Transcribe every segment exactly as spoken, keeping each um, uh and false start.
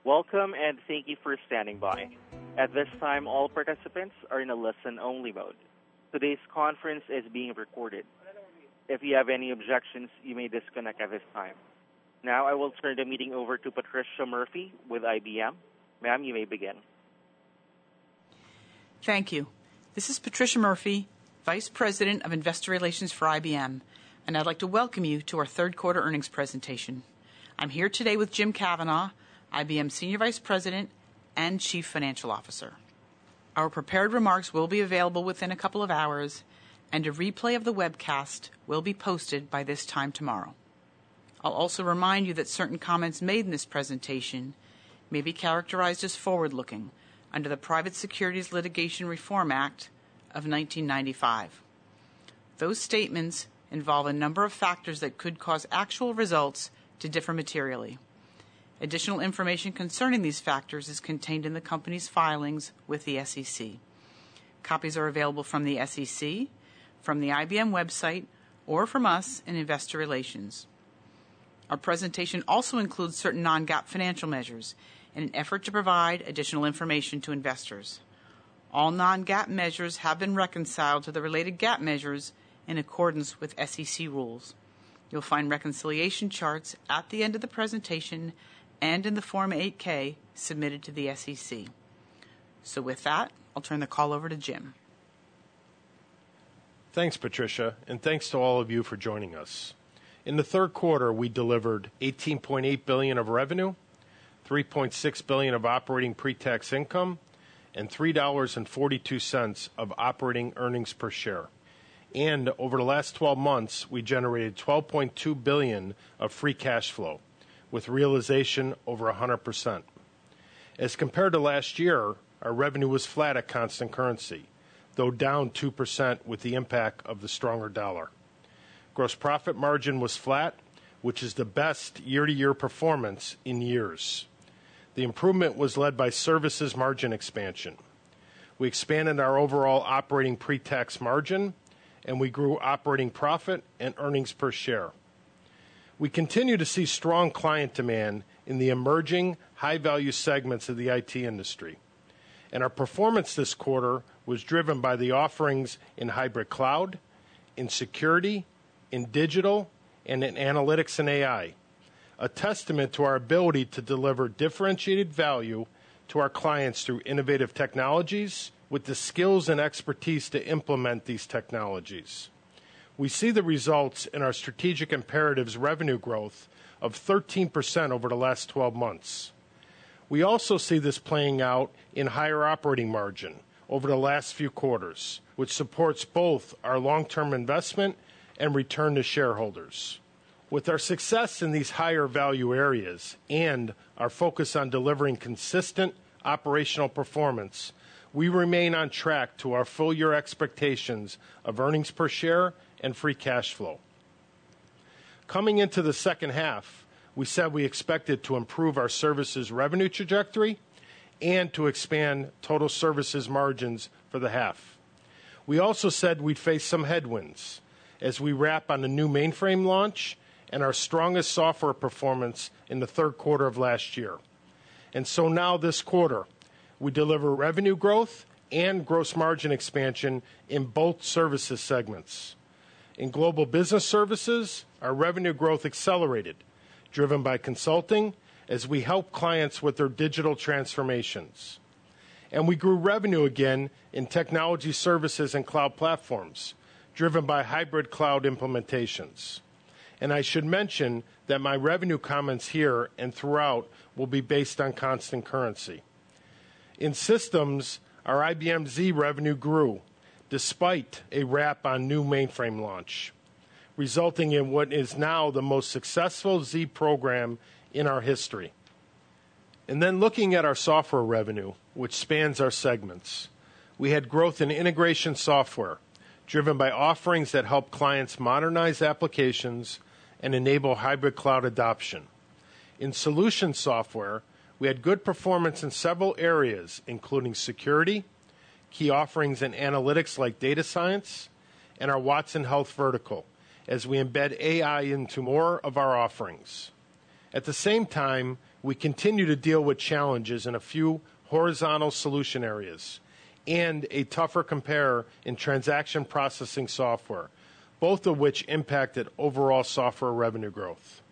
Welcome and thank you for standing by. At this time, all participants are in a listen-only mode. Today's conference is being recorded. If you have any objections, you may disconnect at this time. Now I will turn the meeting over to Patricia Murphy with I B M. Ma'am, you may begin. Thank you. This is Patricia Murphy, Vice President of Investor Relations for I B M, and I'd like to welcome you to our third quarter earnings presentation. I'm here today with Jim Kavanaugh, I B M Senior Vice President and Chief Financial Officer. Our prepared remarks will be available within a couple of hours, and a replay of the webcast will be posted by this time tomorrow. I'll also remind you that certain comments made in this presentation may be characterized as forward-looking under the Private Securities Litigation Reform Act of nineteen ninety-five. Those statements involve a number of factors that could cause actual results to differ materially. Additional information concerning these factors is contained in the company's filings with the S E C. Copies are available from the S E C, from the I B M website, or from us in Investor Relations. Our presentation also includes certain non-GAAP financial measures in an effort to provide additional information to investors. All non-GAAP measures have been reconciled to the related GAAP measures in accordance with S E C rules. You'll find reconciliation charts at the end of the presentation and in the Form eight K submitted to the S E C. So with that, I'll turn the call over to Jim. Thanks, Patricia, and thanks to all of you for joining us. In the third quarter, we delivered eighteen point eight billion dollars of revenue, three point six billion dollars of operating pre-tax income, and three dollars and forty-two cents of operating earnings per share. And over the last twelve months, we generated twelve point two billion dollars of free cash flow, with realization over one hundred percent. As compared to last year, our revenue was flat at constant currency, though down two percent with the impact of the stronger dollar. Gross profit margin was flat, which is the best year-to-year performance in years. The improvement was led by services margin expansion. We expanded our overall operating pre-tax margin, and we grew operating profit and earnings per share. We continue to see strong client demand in the emerging high-value segments of the I T industry. And our performance this quarter was driven by the offerings in hybrid cloud, in security, in digital, and in analytics and A I, a testament to our ability to deliver differentiated value to our clients through innovative technologies with the skills and expertise to implement these technologies. We see the results in our strategic imperatives revenue growth of thirteen percent over the last twelve months. We also see this playing out in higher operating margin over the last few quarters, which supports both our long-term investment and return to shareholders. With our success in these higher value areas and our focus on delivering consistent operational performance, we remain on track to our full-year expectations of earnings per share and free cash flow. Coming into the second half, we said we expected to improve our services revenue trajectory and to expand total services margins for the half. We also said we'd face some headwinds as we wrap on the new mainframe launch and our strongest software performance in the third quarter of last year. And so now this quarter, we deliver revenue growth and gross margin expansion in both services segments. In Global Business Services, our revenue growth accelerated, driven by consulting as we help clients with their digital transformations. And we grew revenue again in technology services and cloud platforms, driven by hybrid cloud implementations. And I should mention that my revenue comments here and throughout will be based on constant currency. In systems, our I B M Z revenue grew, despite a wrap on new mainframe launch, resulting in what is now the most successful Z program in our history. And then looking at our software revenue, which spans our segments, we had growth in integration software, driven by offerings that help clients modernize applications and enable hybrid cloud adoption. In solution software, we had good performance in several areas, including security, key offerings in analytics like data science, and our Watson Health vertical, as we embed A I into more of our offerings. At the same time, we continue to deal with challenges in a few horizontal solution areas and a tougher compare in transaction processing software, both of which impacted overall software revenue growth.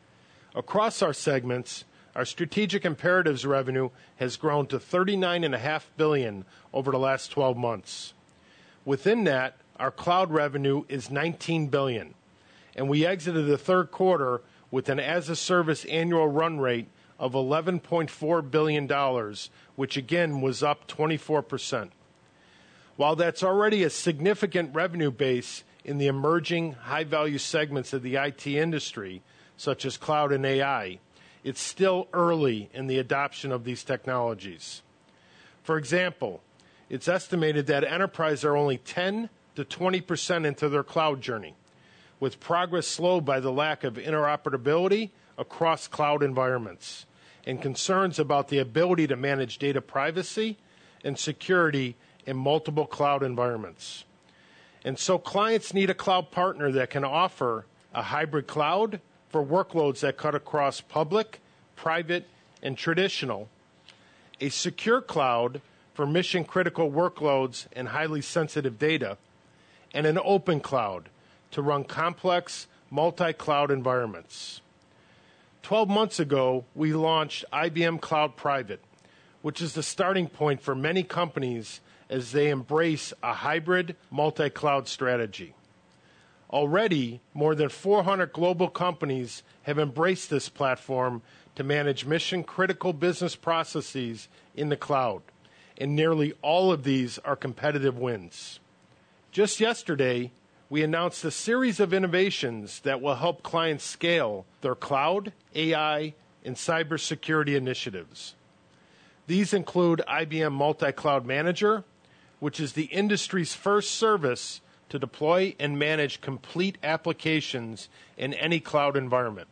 Across our segments, our strategic imperatives revenue has grown to thirty-nine point five billion dollars over the last twelve months. Within that, our cloud revenue is nineteen billion dollars, and we exited the third quarter with an as-a-service annual run rate of eleven point four billion dollars, which again was up twenty-four percent. While that's already a significant revenue base in the emerging high-value segments of the I T industry, such as cloud and A I, it's still early in the adoption of these technologies. For example, it's estimated that enterprises are only ten to twenty percent into their cloud journey, with progress slowed by the lack of interoperability across cloud environments and concerns about the ability to manage data privacy and security in multiple cloud environments. And so clients need a cloud partner that can offer a hybrid cloud for workloads that cut across public, private, and traditional, a secure cloud for mission-critical workloads and highly sensitive data, and an open cloud to run complex multi-cloud environments. Twelve months ago, we launched I B M Cloud Private, which is the starting point for many companies as they embrace a hybrid multi-cloud strategy. Already, more than four hundred global companies have embraced this platform to manage mission-critical business processes in the cloud, and nearly all of these are competitive wins. Just yesterday, we announced a series of innovations that will help clients scale their cloud, A I, and cybersecurity initiatives. These include I B M Multi-Cloud Manager, which is the industry's first service to deploy and manage complete applications in any cloud environment.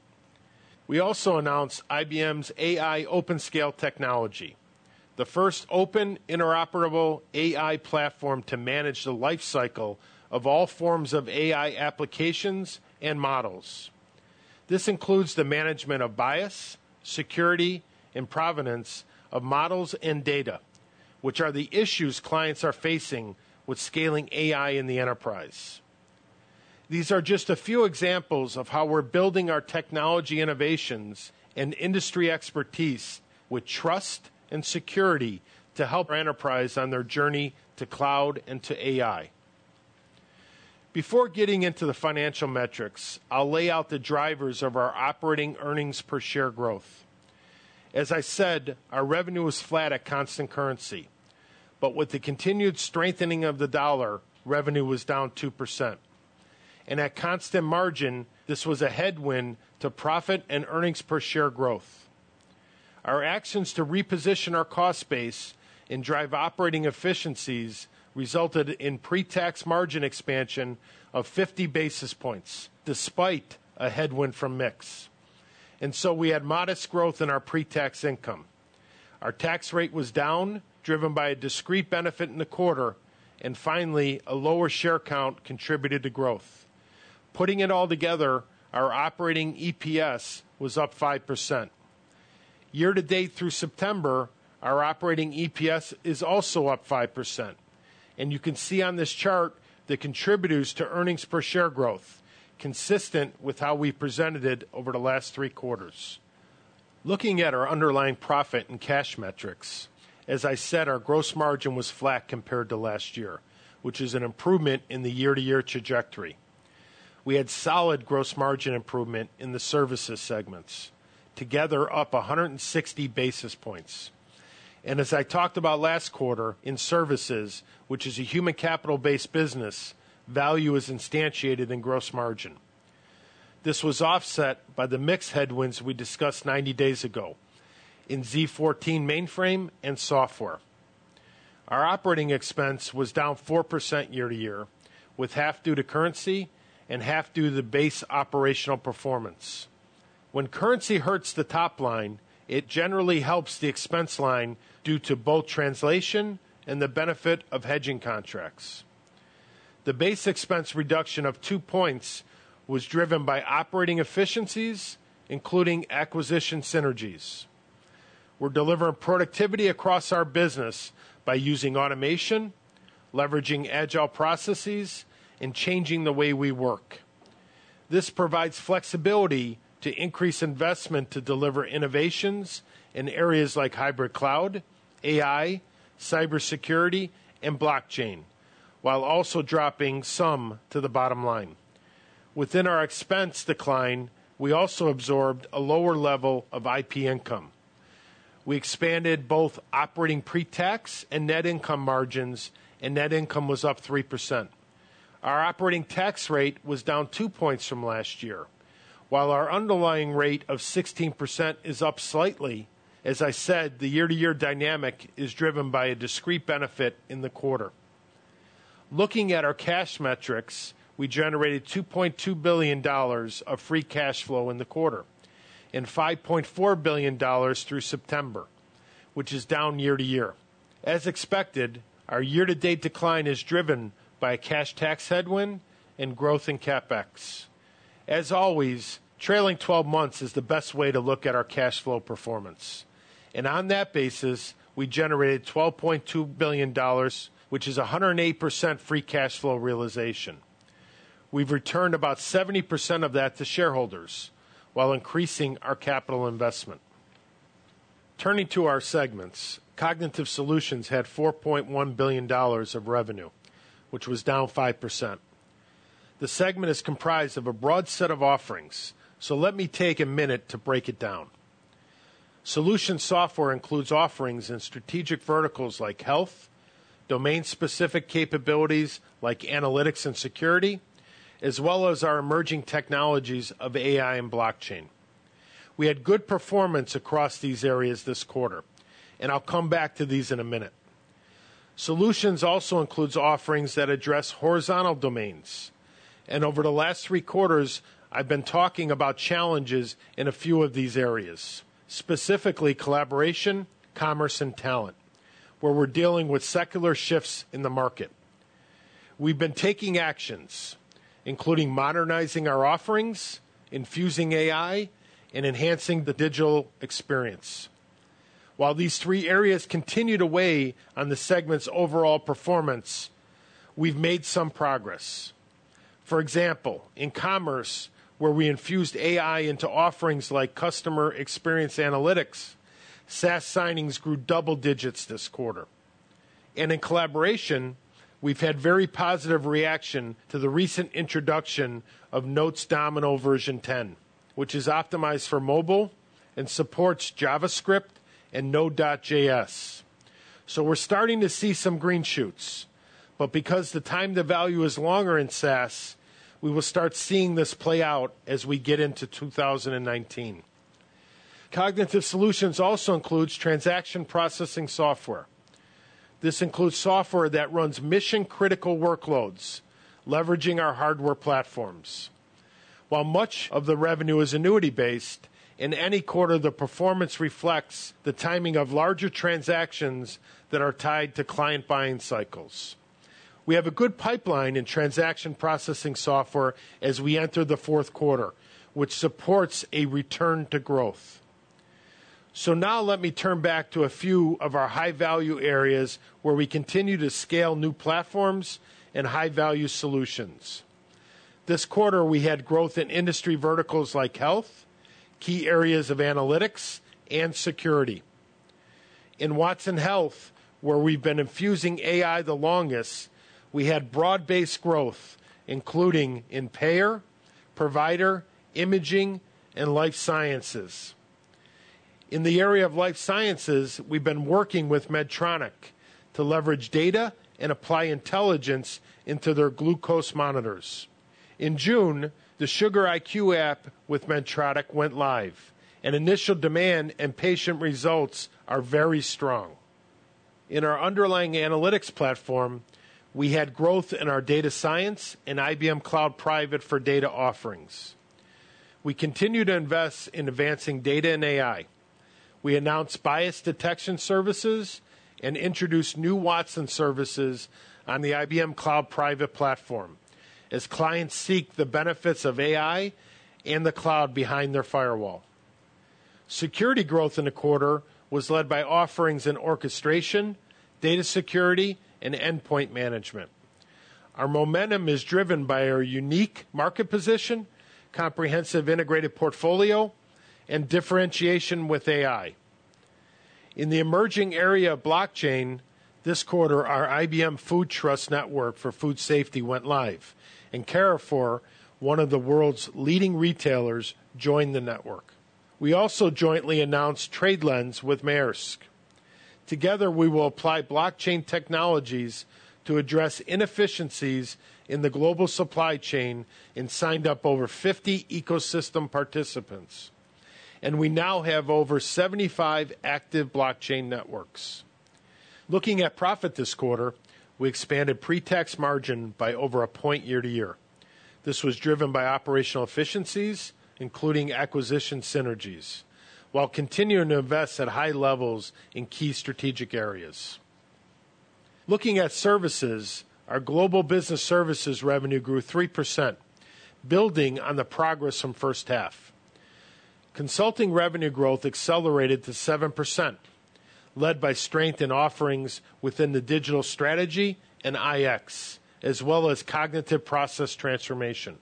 We also announced I B M's A I OpenScale technology, the first open, interoperable A I platform to manage the life cycle of all forms of A I applications and models. This includes the management of bias, security, and provenance of models and data, which are the issues clients are facing with scaling A I in the enterprise. These are just a few examples of how we're building our technology innovations and industry expertise with trust and security to help our enterprise on their journey to cloud and to A I. Before getting into the financial metrics, I'll lay out the drivers of our operating earnings per share growth. As I said, our revenue was flat at constant currency, but with the continued strengthening of the dollar, revenue was down two percent. And at constant margin, this was a headwind to profit and earnings per share growth. Our actions to reposition our cost base and drive operating efficiencies resulted in pre-tax margin expansion of fifty basis points, despite a headwind from mix. And so we had modest growth in our pre-tax income. Our tax rate was down, driven by a discrete benefit in the quarter, and finally, a lower share count contributed to growth. Putting it all together, our operating E P S was up five percent. Year-to-date through September, our operating E P S is also up five percent. And you can see on this chart the contributors to earnings per share growth, consistent with how we presented it over the last three quarters. Looking at our underlying profit and cash metrics, as I said, our gross margin was flat compared to last year, which is an improvement in the year-to-year trajectory. We had solid gross margin improvement in the services segments, together up one hundred sixty basis points. And as I talked about last quarter, in services, which is a human capital-based business, value is instantiated in gross margin. This was offset by the mix headwinds we discussed ninety days ago in Z fourteen mainframe and software. Our operating expense was down four percent year-to-year, with half due to currency and half due to the base operational performance. When currency hurts the top line, it generally helps the expense line due to both translation and the benefit of hedging contracts. The base expense reduction of two points was driven by operating efficiencies, including acquisition synergies. We're delivering productivity across our business by using automation, leveraging agile processes, and changing the way we work. This provides flexibility to increase investment to deliver innovations in areas like hybrid cloud, A I, cybersecurity, and blockchain, while also dropping some to the bottom line. Within our expense decline, we also absorbed a lower level of I P income. We expanded both operating pre-tax and net income margins, and net income was up three percent. Our operating tax rate was down two points from last year, while our underlying rate of sixteen percent is up slightly. As I said, the year-to-year dynamic is driven by a discrete benefit in the quarter. Looking at our cash metrics, we generated two point two billion dollars of free cash flow in the quarter and five point four billion dollars through September, which is down year to year. As expected, our year-to-date decline is driven by a cash tax headwind and growth in CapEx. As always, trailing twelve months is the best way to look at our cash flow performance. And on that basis, we generated twelve point two billion dollars, which is one hundred eight percent free cash flow realization. We've returned about seventy percent of that to shareholders while increasing our capital investment. Turning to our segments, Cognitive Solutions had four point one billion dollars of revenue, which was down five percent. The segment is comprised of a broad set of offerings, so let me take a minute to break it down. Solution software includes offerings in strategic verticals like health, domain-specific capabilities like analytics and security, as well as our emerging technologies of A I and blockchain. We had good performance across these areas this quarter, and I'll come back to these in a minute. Solutions also includes offerings that address horizontal domains, and over the last three quarters, I've been talking about challenges in a few of these areas, specifically collaboration, commerce, and talent, where we're dealing with secular shifts in the market. We've been taking actions, including modernizing our offerings, infusing A I, and enhancing the digital experience. While these three areas continue to weigh on the segment's overall performance, we've made some progress. For example, in commerce, where we infused A I into offerings like customer experience analytics, SaaS signings grew double digits this quarter. And in collaboration, we've had very positive reaction to the recent introduction of Notes Domino version ten, which is optimized for mobile and supports JavaScript and Node.js. So we're starting to see some green shoots, but because the time to value is longer in SaaS, we will start seeing this play out as we get into two thousand nineteen. Cognitive Solutions also includes transaction processing software. This includes software that runs mission-critical workloads, leveraging our hardware platforms. While much of the revenue is annuity-based, in any quarter the performance reflects the timing of larger transactions that are tied to client buying cycles. We have a good pipeline in transaction processing software as we enter the fourth quarter, which supports a return to growth. So now let me turn back to a few of our high-value areas where we continue to scale new platforms and high-value solutions. This quarter, we had growth in industry verticals like health, key areas of analytics, and security. In Watson Health, where we've been infusing A I the longest, we had broad-based growth, including in payer, provider, imaging, and life sciences. In the area of life sciences, we've been working with Medtronic to leverage data and apply intelligence into their glucose monitors. In June, the Sugar I Q app with Medtronic went live, and initial demand and patient results are very strong. In our underlying analytics platform, we had growth in our data science and I B M Cloud Private for Data offerings. We continue to invest in advancing data and A I. We announced bias detection services and introduced new Watson services on the I B M Cloud Private platform as clients seek the benefits of A I and the cloud behind their firewall. Security growth in the quarter was led by offerings in orchestration, data security, and endpoint management. Our momentum is driven by our unique market position, comprehensive integrated portfolio, and differentiation with A I. In the emerging area of blockchain, this quarter our I B M Food Trust Network for food safety went live, and Carrefour, one of the world's leading retailers, joined the network. We also jointly announced TradeLens with Maersk. Together, we will apply blockchain technologies to address inefficiencies in the global supply chain and signed up over fifty ecosystem participants. And we now have over seventy-five active blockchain networks. Looking at profit this quarter, we expanded pre-tax margin by over a point year to year. This was driven by operational efficiencies, including acquisition synergies, while continuing to invest at high levels in key strategic areas. Looking at services, our global business services revenue grew three percent, building on the progress from first half. Consulting revenue growth accelerated to seven percent, led by strength in offerings within the digital strategy and I X, as well as cognitive process transformation.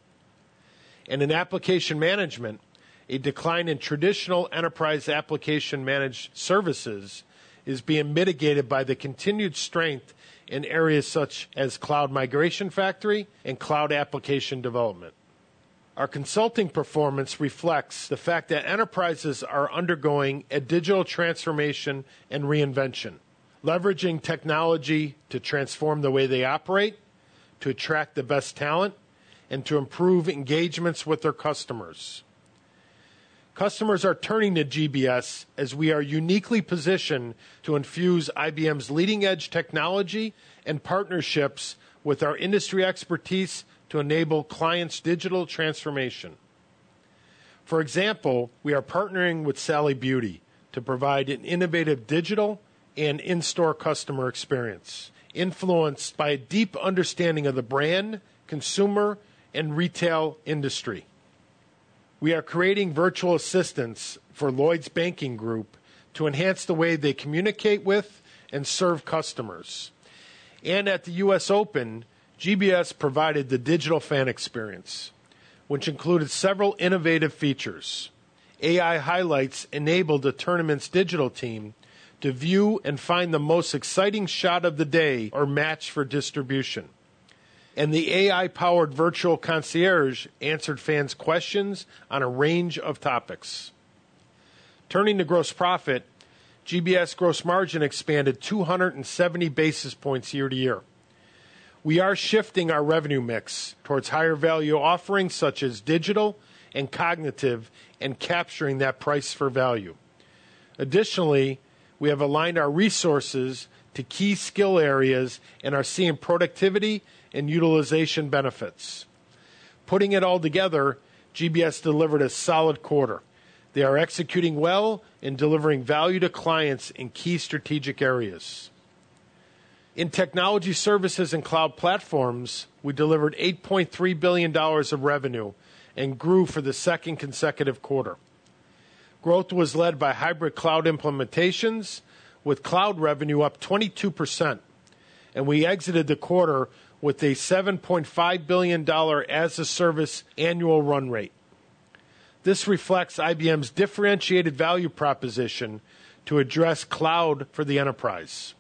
And in application management, a decline in traditional enterprise application managed services is being mitigated by the continued strength in areas such as Cloud Migration Factory and cloud application development. Our consulting performance reflects the fact that enterprises are undergoing a digital transformation and reinvention, leveraging technology to transform the way they operate, to attract the best talent, and to improve engagements with their customers. Customers are turning to G B S as we are uniquely positioned to infuse I B M's leading-edge technology and partnerships with our industry expertise to enable clients' digital transformation. For example, we are partnering with Sally Beauty to provide an innovative digital and in-store customer experience, influenced by a deep understanding of the brand, consumer, and retail industry. We are creating virtual assistants for Lloyd's Banking Group to enhance the way they communicate with and serve customers. And at the U S Open, G B S provided the digital fan experience, which included several innovative features. A I highlights enabled the tournament's digital team to view and find the most exciting shot of the day or match for distribution. And the A I-powered virtual concierge answered fans' questions on a range of topics. Turning to gross profit, G B S gross margin expanded two hundred seventy basis points year to year. We are shifting our revenue mix towards higher value offerings such as digital and cognitive and capturing that price for value. Additionally, we have aligned our resources to key skill areas and are seeing productivity and utilization benefits. Putting it all together, G B S delivered a solid quarter. They are executing well and delivering value to clients in key strategic areas. In technology services and cloud platforms, we delivered eight point three billion dollars of revenue and grew for the second consecutive quarter. Growth was led by hybrid cloud implementations, with cloud revenue up twenty-two percent, and we exited the quarter with a seven point five billion dollars as-a-service annual run rate. This reflects I B M's differentiated value proposition to address cloud for the enterprise.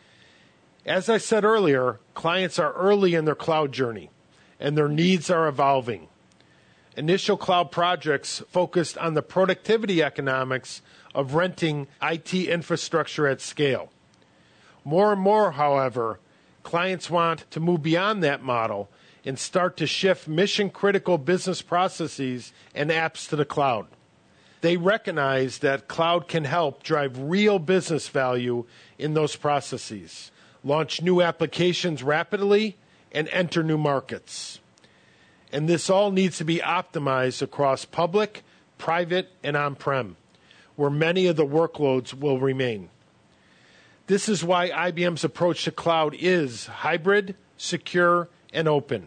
As I said earlier, clients are early in their cloud journey, and their needs are evolving. Initial cloud projects focused on the productivity economics of renting I T infrastructure at scale. More and more, however, clients want to move beyond that model and start to shift mission-critical business processes and apps to the cloud. They recognize that cloud can help drive real business value in those processes, launch new applications rapidly, and enter new markets. And this all needs to be optimized across public, private, and on-prem, where many of the workloads will remain. This is why I B M's approach to cloud is hybrid, secure, and open.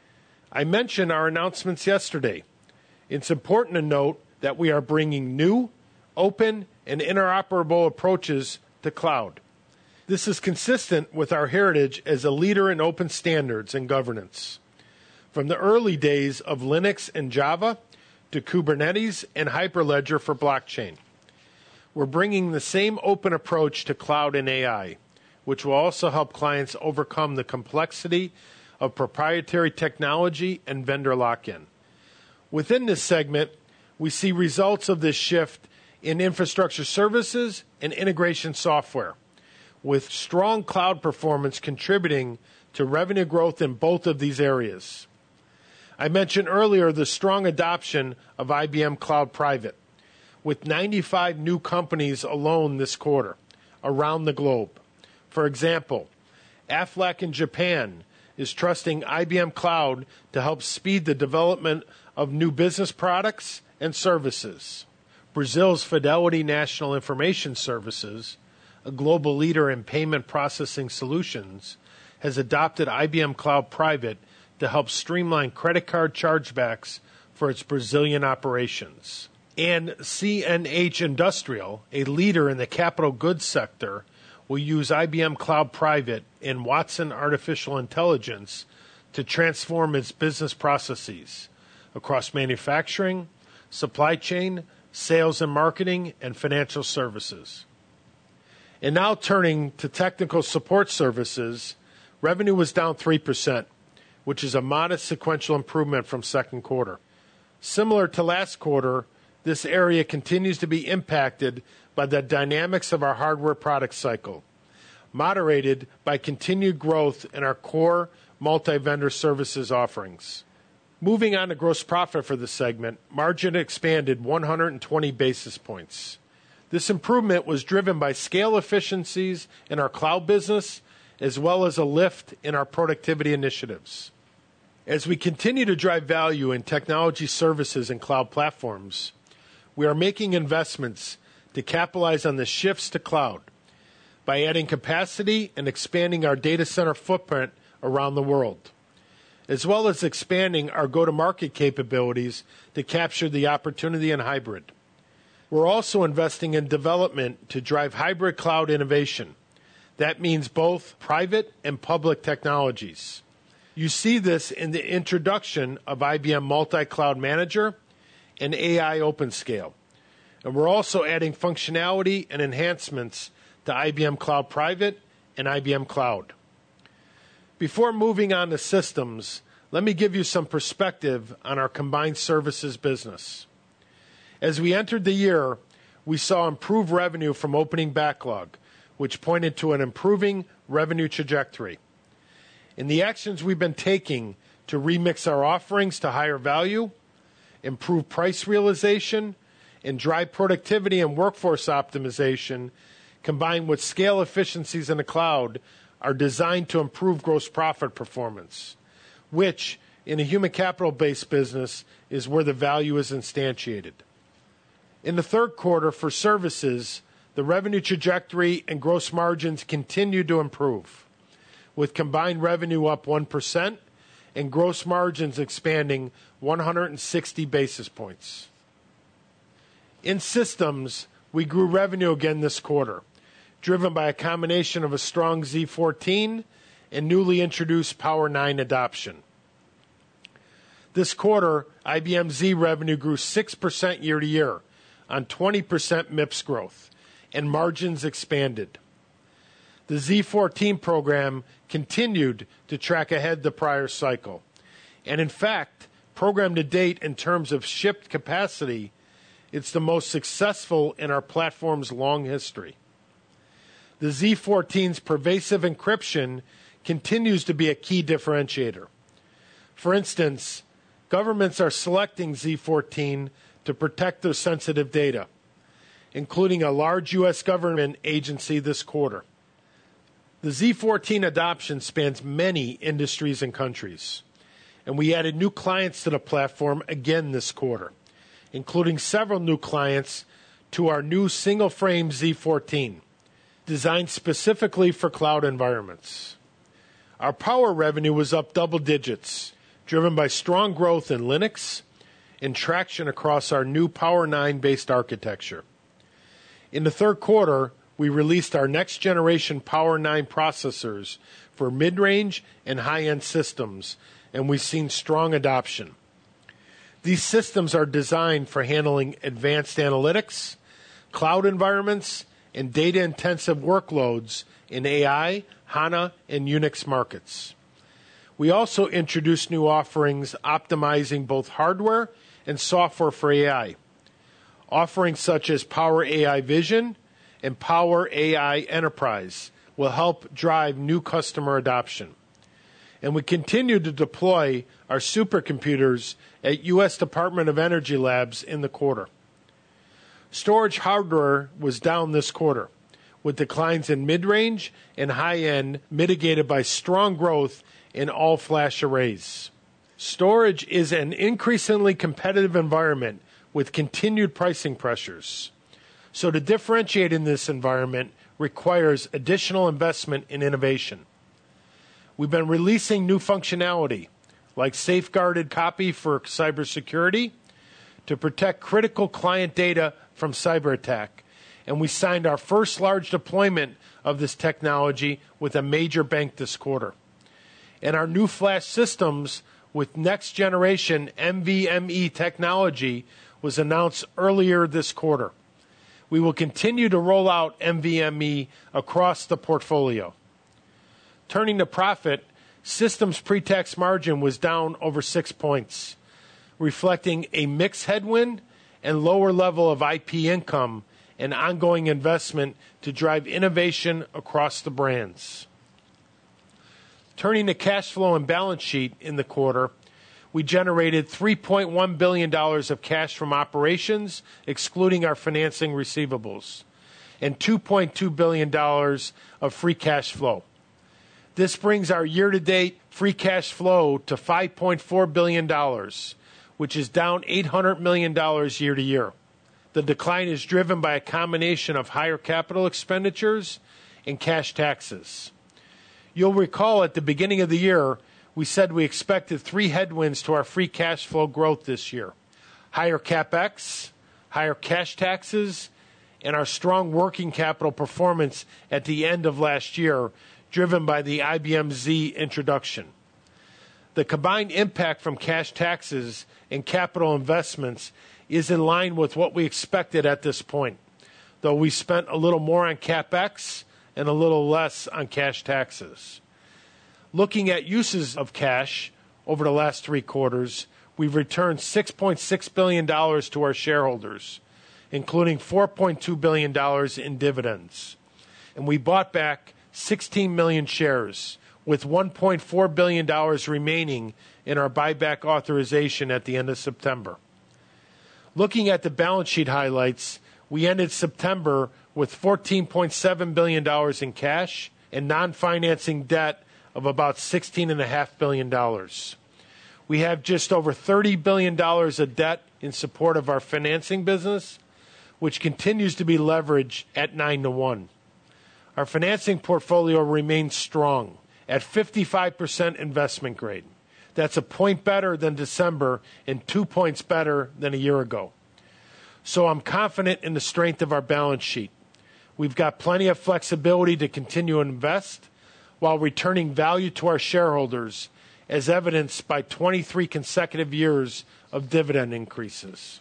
I mentioned our announcements yesterday. It's important to note that we are bringing new, open, and interoperable approaches to cloud. This is consistent with our heritage as a leader in open standards and governance. From the early days of Linux and Java to Kubernetes and Hyperledger for blockchain, we're bringing the same open approach to cloud and A I, which will also help clients overcome the complexity of proprietary technology and vendor lock-in. Within this segment, we see results of this shift in infrastructure services and integration software, with strong cloud performance contributing to revenue growth in both of these areas. I mentioned earlier the strong adoption of I B M Cloud Private, with ninety-five new companies alone this quarter around the globe. For example, Aflac in Japan is trusting I B M Cloud to help speed the development of new business products and services. Brazil's Fidelity National Information Services, a global leader in payment processing solutions, has adopted I B M Cloud Private to help streamline credit card chargebacks for its Brazilian operations. And C N H Industrial, a leader in the capital goods sector, will use I B M Cloud Private and Watson Artificial Intelligence to transform its business processes across manufacturing, supply chain, sales and marketing, and financial services. And now turning to technical support services, revenue was down three percent, which is a modest sequential improvement from second quarter. Similar to last quarter, this area continues to be impacted by the dynamics of our hardware product cycle, moderated by continued growth in our core multi-vendor services offerings. Moving on to gross profit for the segment, margin expanded one hundred twenty basis points. This improvement was driven by scale efficiencies in our cloud business, as well as a lift in our productivity initiatives. As we continue to drive value in technology services and cloud platforms, we are making investments to capitalize on the shifts to cloud by adding capacity and expanding our data center footprint around the world, as well as expanding our go-to-market capabilities to capture the opportunity in hybrid. We're also investing in development to drive hybrid cloud innovation. That means both private and public technologies. You see this in the introduction of I B M Multi-Cloud Manager and A I OpenScale. And we're also adding functionality and enhancements to I B M Cloud Private and I B M Cloud. Before moving on to systems, let me give you some perspective on our combined services business. As we entered the year, we saw improved revenue from opening backlog, which pointed to an improving revenue trajectory. In the actions we've been taking to remix our offerings to higher value, improve price realization, and drive productivity and workforce optimization, combined with scale efficiencies in the cloud, are designed to improve gross profit performance, which, in a human capital-based business, is where the value is instantiated. In the third quarter for services, the revenue trajectory and gross margins continued to improve, with combined revenue up one percent and gross margins expanding one hundred sixty basis points. In systems, we grew revenue again this quarter, driven by a combination of a strong Z fourteen and newly introduced Power nine adoption. This quarter, I B M Z revenue grew six percent year to year on twenty percent M I P S growth, and margins expanded. The Z fourteen program continued to track ahead the prior cycle, and in fact, program to date in terms of shipped capacity, it's the most successful in our platform's long history. The Z fourteen's pervasive encryption continues to be a key differentiator. For instance, governments are selecting Z fourteen to protect their sensitive data, including a large U S government agency this quarter. The Z fourteen adoption spans many industries and countries, and we added new clients to the platform again this quarter, including several new clients to our new single-frame Z fourteen, designed specifically for cloud environments. Our Power revenue was up double digits, driven by strong growth in Linux and traction across our new Power nine-based architecture. In the third quarter, we released our next-generation Power nine processors for mid-range and high-end systems, and we've seen strong adoption. These systems are designed for handling advanced analytics, cloud environments, and data-intensive workloads in A I, HANA, and Unix markets. We also introduced new offerings optimizing both hardware and software for A I. Offerings such as Power A I Vision and Power A I Enterprise will help drive new customer adoption. And we continue to deploy our supercomputers at U S Department of Energy labs in the quarter. Storage hardware was down this quarter, with declines in mid-range and high-end mitigated by strong growth in all-flash arrays. Storage is an increasingly competitive environment with continued pricing pressures. So to differentiate in this environment requires additional investment in innovation. We've been releasing new functionality, like safeguarded copy for cybersecurity, to protect critical client data from cyber attack. And we signed our first large deployment of this technology with a major bank this quarter. And our new flash systems with next-generation N V M e technology was announced earlier this quarter. We will continue to roll out N V M e across the portfolio. Turning to profit, systems pre-tax margin was down over six points, reflecting a mixed headwind and lower level of I P income and ongoing investment to drive innovation across the brands. Turning to cash flow and balance sheet in the quarter, we generated three point one billion dollars of cash from operations, excluding our financing receivables, and two point two billion dollars of free cash flow. This brings our year-to-date free cash flow to five point four billion dollars, which is down eight hundred million dollars year-to-year. The decline is driven by a combination of higher capital expenditures and cash taxes. You'll recall at the beginning of the year, we said we expected three headwinds to our free cash flow growth this year: higher CapEx, higher cash taxes, and our strong working capital performance at the end of last year, driven by the I B M Z introduction. The combined impact from cash taxes and capital investments is in line with what we expected at this point, though we spent a little more on CapEx and a little less on cash taxes. Looking at uses of cash over the last three quarters, we've returned six point six billion dollars to our shareholders, including four point two billion dollars in dividends. And we bought back sixteen million shares, with one point four billion dollars remaining in our buyback authorization at the end of September. Looking at the balance sheet highlights, we ended September with fourteen point seven billion dollars in cash and non-financing debt of about sixteen point five billion dollars. We have just over thirty billion dollars of debt in support of our financing business, which continues to be leveraged at nine to one. Our financing portfolio remains strong at fifty-five percent investment grade. That's a point better than December and two points better than a year ago. So I'm confident in the strength of our balance sheet. We've got plenty of flexibility to continue to invest while returning value to our shareholders, as evidenced by twenty-three consecutive years of dividend increases.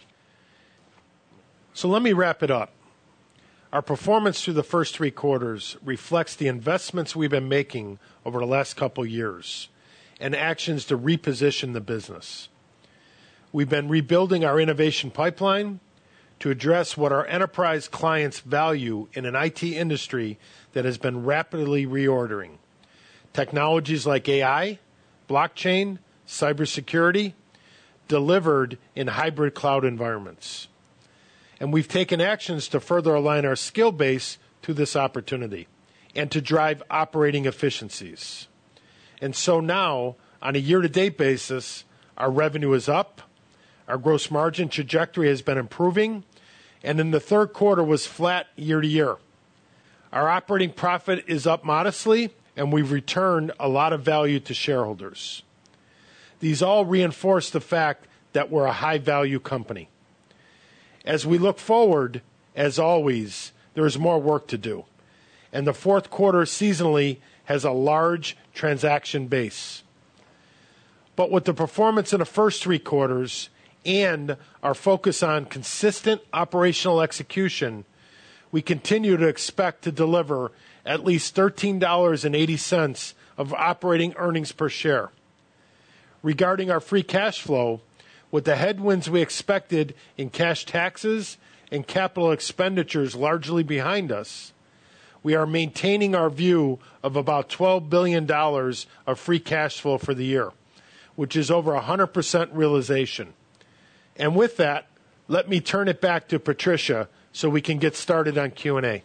So let me wrap it up. Our performance through the first three quarters reflects the investments we've been making over the last couple years and actions to reposition the business. We've been rebuilding our innovation pipeline to address what our enterprise clients value in an I T industry that has been rapidly reordering. Technologies like A I, blockchain, cybersecurity, delivered in hybrid cloud environments. And we've taken actions to further align our skill base to this opportunity and to drive operating efficiencies. And so now, on a year-to-date basis, our revenue is up, our gross margin trajectory has been improving, and in the third quarter was flat year-to-year. Our operating profit is up modestly, and we've returned a lot of value to shareholders. These all reinforce the fact that we're a high-value company. As we look forward, as always, there is more work to do. And the fourth quarter seasonally has a large transaction base. But with the performance in the first three quarters and our focus on consistent operational execution, we continue to expect to deliver at least thirteen dollars and eighty cents of operating earnings per share. Regarding our free cash flow, with the headwinds we expected in cash taxes and capital expenditures largely behind us, we are maintaining our view of about twelve billion dollars of free cash flow for the year, which is over one hundred percent realization. And with that, let me turn it back to Patricia so we can get started on Q and A.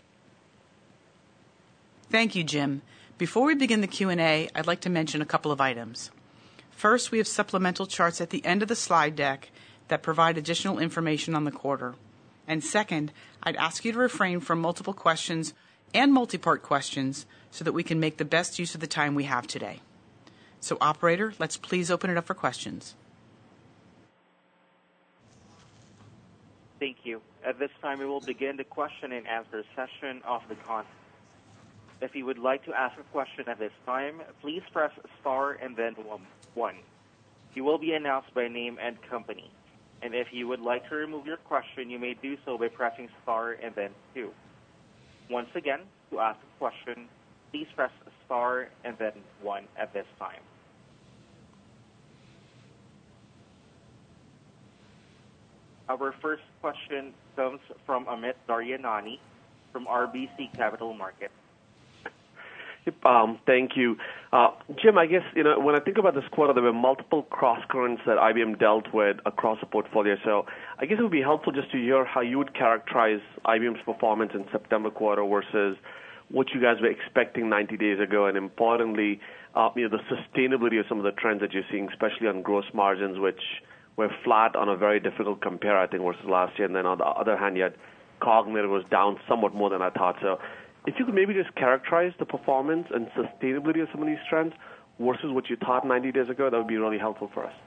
Thank you, Jim. Before we begin the Q and A, I'd like to mention a couple of items. First, we have supplemental charts at the end of the slide deck that provide additional information on the quarter. And second, I'd ask you to refrain from multiple questions and multi-part questions so that we can make the best use of the time we have today. So, operator, let's please open it up for questions. Thank you. At this time, we will begin the question and answer session of the conference. If you would like to ask a question at this time, please press star and then one. You will be announced by name and company. And if you would like to remove your question, you may do so by pressing star and then two. Once again, to ask a question, please press star and then one at this time. Our first question comes from Amit Daryanani from R B C Capital Markets. Yep, um, thank you. Uh, Jim, I guess, you know, when I think about this quarter, there were multiple cross-currents that I B M dealt with across the portfolio. So I guess it would be helpful just to hear how you would characterize I B M's performance in September quarter versus what you guys were expecting ninety days ago, and importantly, uh, you know, the sustainability of some of the trends that you're seeing, especially on gross margins, which were flat on a very difficult compare, I think, versus last year. And then on the other hand, you had Cognitive was down somewhat more than I thought. So if you could maybe just characterize the performance and sustainability of some of these trends versus what you thought ninety days ago, that would be really helpful for us.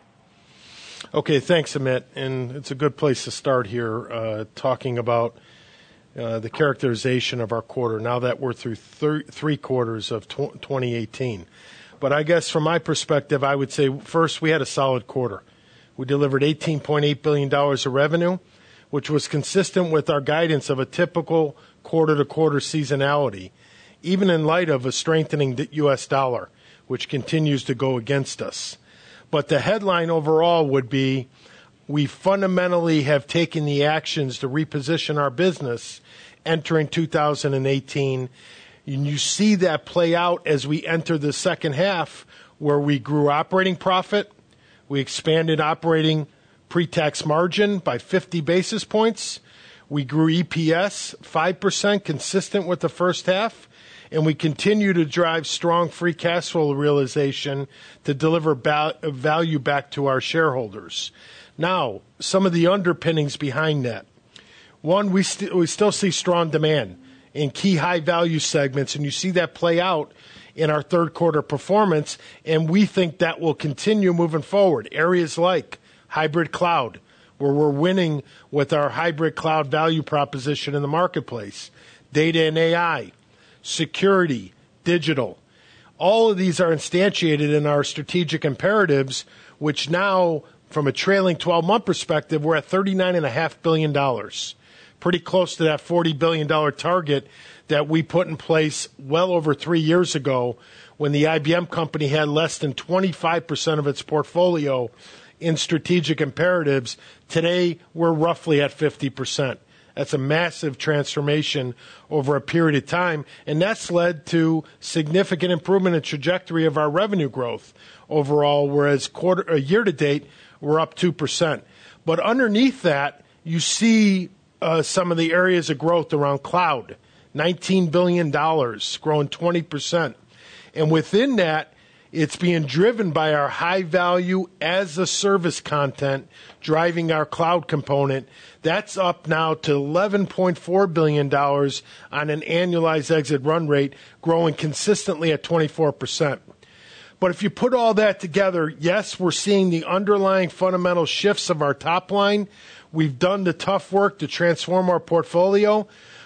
Okay, thanks, Amit. And it's a good place to start here uh, talking about uh, the characterization of our quarter now that we're through thir- three quarters of tw- twenty eighteen. But I guess from my perspective, I would say first we had a solid quarter. We delivered eighteen point eight billion dollars of revenue, which was consistent with our guidance of a typical quarter-to-quarter seasonality, even in light of a strengthening U S dollar, which continues to go against us. But the headline overall would be, we fundamentally have taken the actions to reposition our business entering two thousand eighteen. And you see that play out as we enter the second half, where we grew operating profit, we expanded operating pre-tax margin by fifty basis points, we grew E P S five percent, consistent with the first half, and we continue to drive strong free cash flow realization to deliver ba- value back to our shareholders. Now, some of the underpinnings behind that. One, we, st- we still see strong demand in key high-value segments, and you see that play out in our third quarter performance, and we think that will continue moving forward. Areas like hybrid cloud, where we're winning with our hybrid cloud value proposition in the marketplace, data and A I, security, digital. All of these are instantiated in our strategic imperatives, which now, from a trailing twelve-month perspective, we're at thirty-nine point five billion dollars, pretty close to that forty billion dollars target that we put in place well over three years ago when the I B M company had less than twenty-five percent of its portfolio in strategic imperatives. Today, we're roughly at fifty percent. That's a massive transformation over a period of time, and that's led to significant improvement in trajectory of our revenue growth overall, whereas quarter, uh, year-to-date, we're up two percent. But underneath that, you see uh, some of the areas of growth around cloud, nineteen billion dollars, growing twenty percent. And within that, it's being driven by our high-value as-a-service content driving our cloud component. That's up now to eleven point four billion dollars on an annualized exit run rate, growing consistently at twenty-four percent. But if you put all that together, yes, we're seeing the underlying fundamental shifts of our top line. We've done the tough work to transform our portfolio.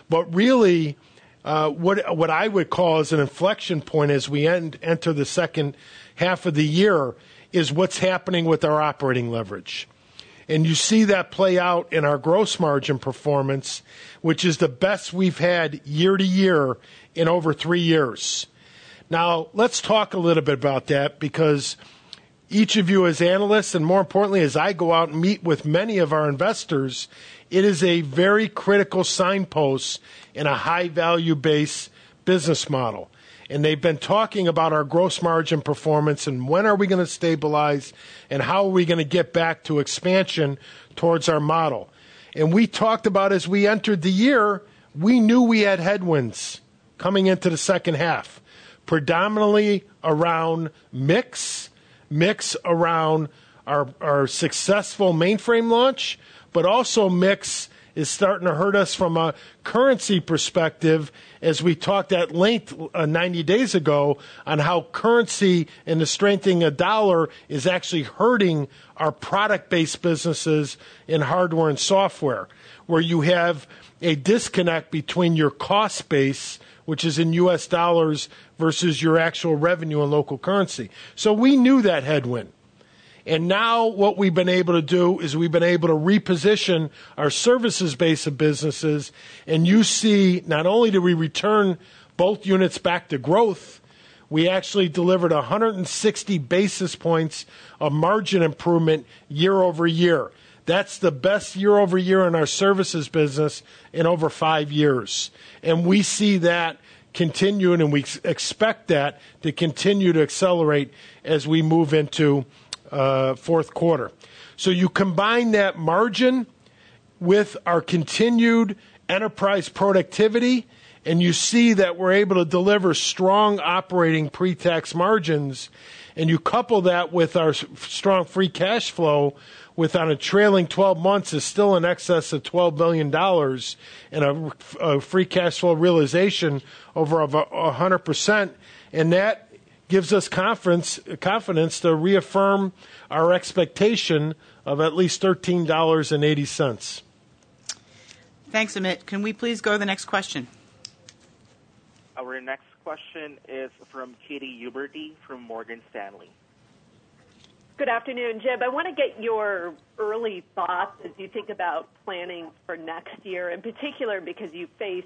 But really, uh, what what I would call as an inflection point as we end, enter the second half of the year is what's happening with our operating leverage. And you see that play out in our gross margin performance, which is the best we've had year to year in over three years. Now, let's talk a little bit about that, because each of you as analysts, and more importantly, as I go out and meet with many of our investors, it is a very critical signpost in a high-value base business model. And they've been talking about our gross margin performance and when are we going to stabilize and how are we going to get back to expansion towards our model. And we talked about as we entered the year, we knew we had headwinds coming into the second half, predominantly around mix, mix around our, our successful mainframe launch, but also mix is starting to hurt us from a currency perspective, as we talked at length uh, ninety days ago on how currency and the strengthening of dollar is actually hurting our product-based businesses in hardware and software, where you have a disconnect between your cost base, which is in U S dollars, versus your actual revenue in local currency. So we knew that headwind. And now what we've been able to do is we've been able to reposition our services base of businesses. And you see, not only did we return both units back to growth, we actually delivered one hundred sixty basis points of margin improvement year over year. That's the best year over year in our services business in over five years. And we see that continuing, and we expect that to continue to accelerate as we move into Uh, fourth quarter. So you combine that margin with our continued enterprise productivity, and you see that we're able to deliver strong operating pre-tax margins, and you couple that with our strong free cash flow, with on a trailing twelve months is still in excess of twelve billion dollars, and a, a free cash flow realization over one hundred percent, and that gives us confidence, confidence to reaffirm our expectation of at least thirteen dollars and eighty cents. Thanks, Amit. Can we please go to the next question? Our next question is from Katy Huberty from Morgan Stanley. Good afternoon, Jim. I want to get your early thoughts as you think about planning for next year, in particular because you face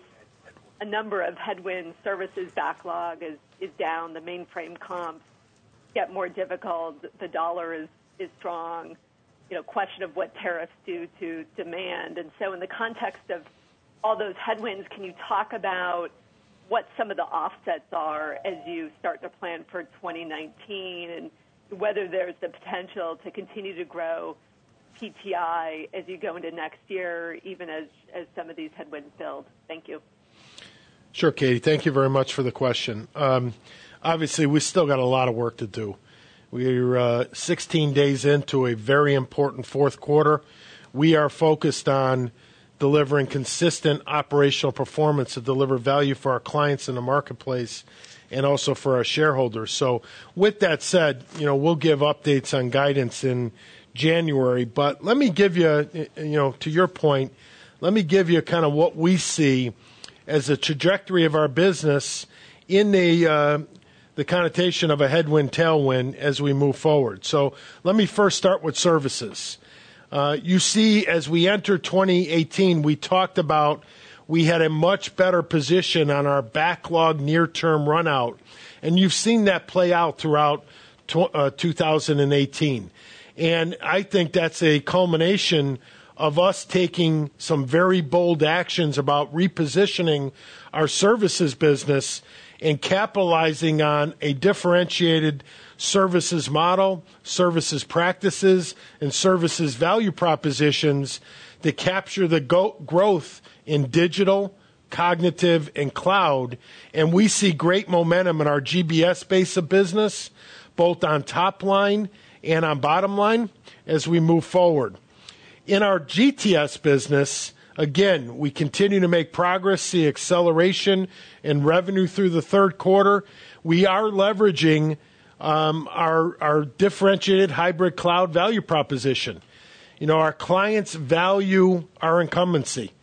a number of headwinds. Services backlog is, is down. The mainframe comps get more difficult. The dollar is, is strong. You know, question of what tariffs do to demand. And so in the context of all those headwinds, can you talk about what some of the offsets are as you start to plan for twenty nineteen, and whether there's the potential to continue to grow P T I as you go into next year, even as, as some of these headwinds build? Thank you. Sure, Katie. Thank you very much for the question. Um, obviously, we still got a lot of work to do. We're uh, sixteen days into a very important fourth quarter. We are focused on delivering consistent operational performance to deliver value for our clients in the marketplace and also for our shareholders. So with that said, you know, we'll give updates on guidance in January. But let me give you, you know, to your point, let me give you kind of what we see as a trajectory of our business in the uh, the connotation of a headwind tailwind as we move forward. So let me first start with services. Uh, you see, as we enter twenty eighteen, we talked about we had a much better position on our backlog near-term runout, and you've seen that play out throughout tw- uh, two thousand eighteen. And I think that's a culmination of us taking some very bold actions about repositioning our services business and capitalizing on a differentiated services model, services practices, and services value propositions to capture the go- growth in digital, cognitive, and cloud. And we see great momentum in our G B S base of business, both on top line and on bottom line as we move forward. In our G T S business, again, we continue to make progress, see acceleration in revenue through the third quarter. We are leveraging um, our, our differentiated hybrid cloud value proposition. You know, our clients value our incumbency.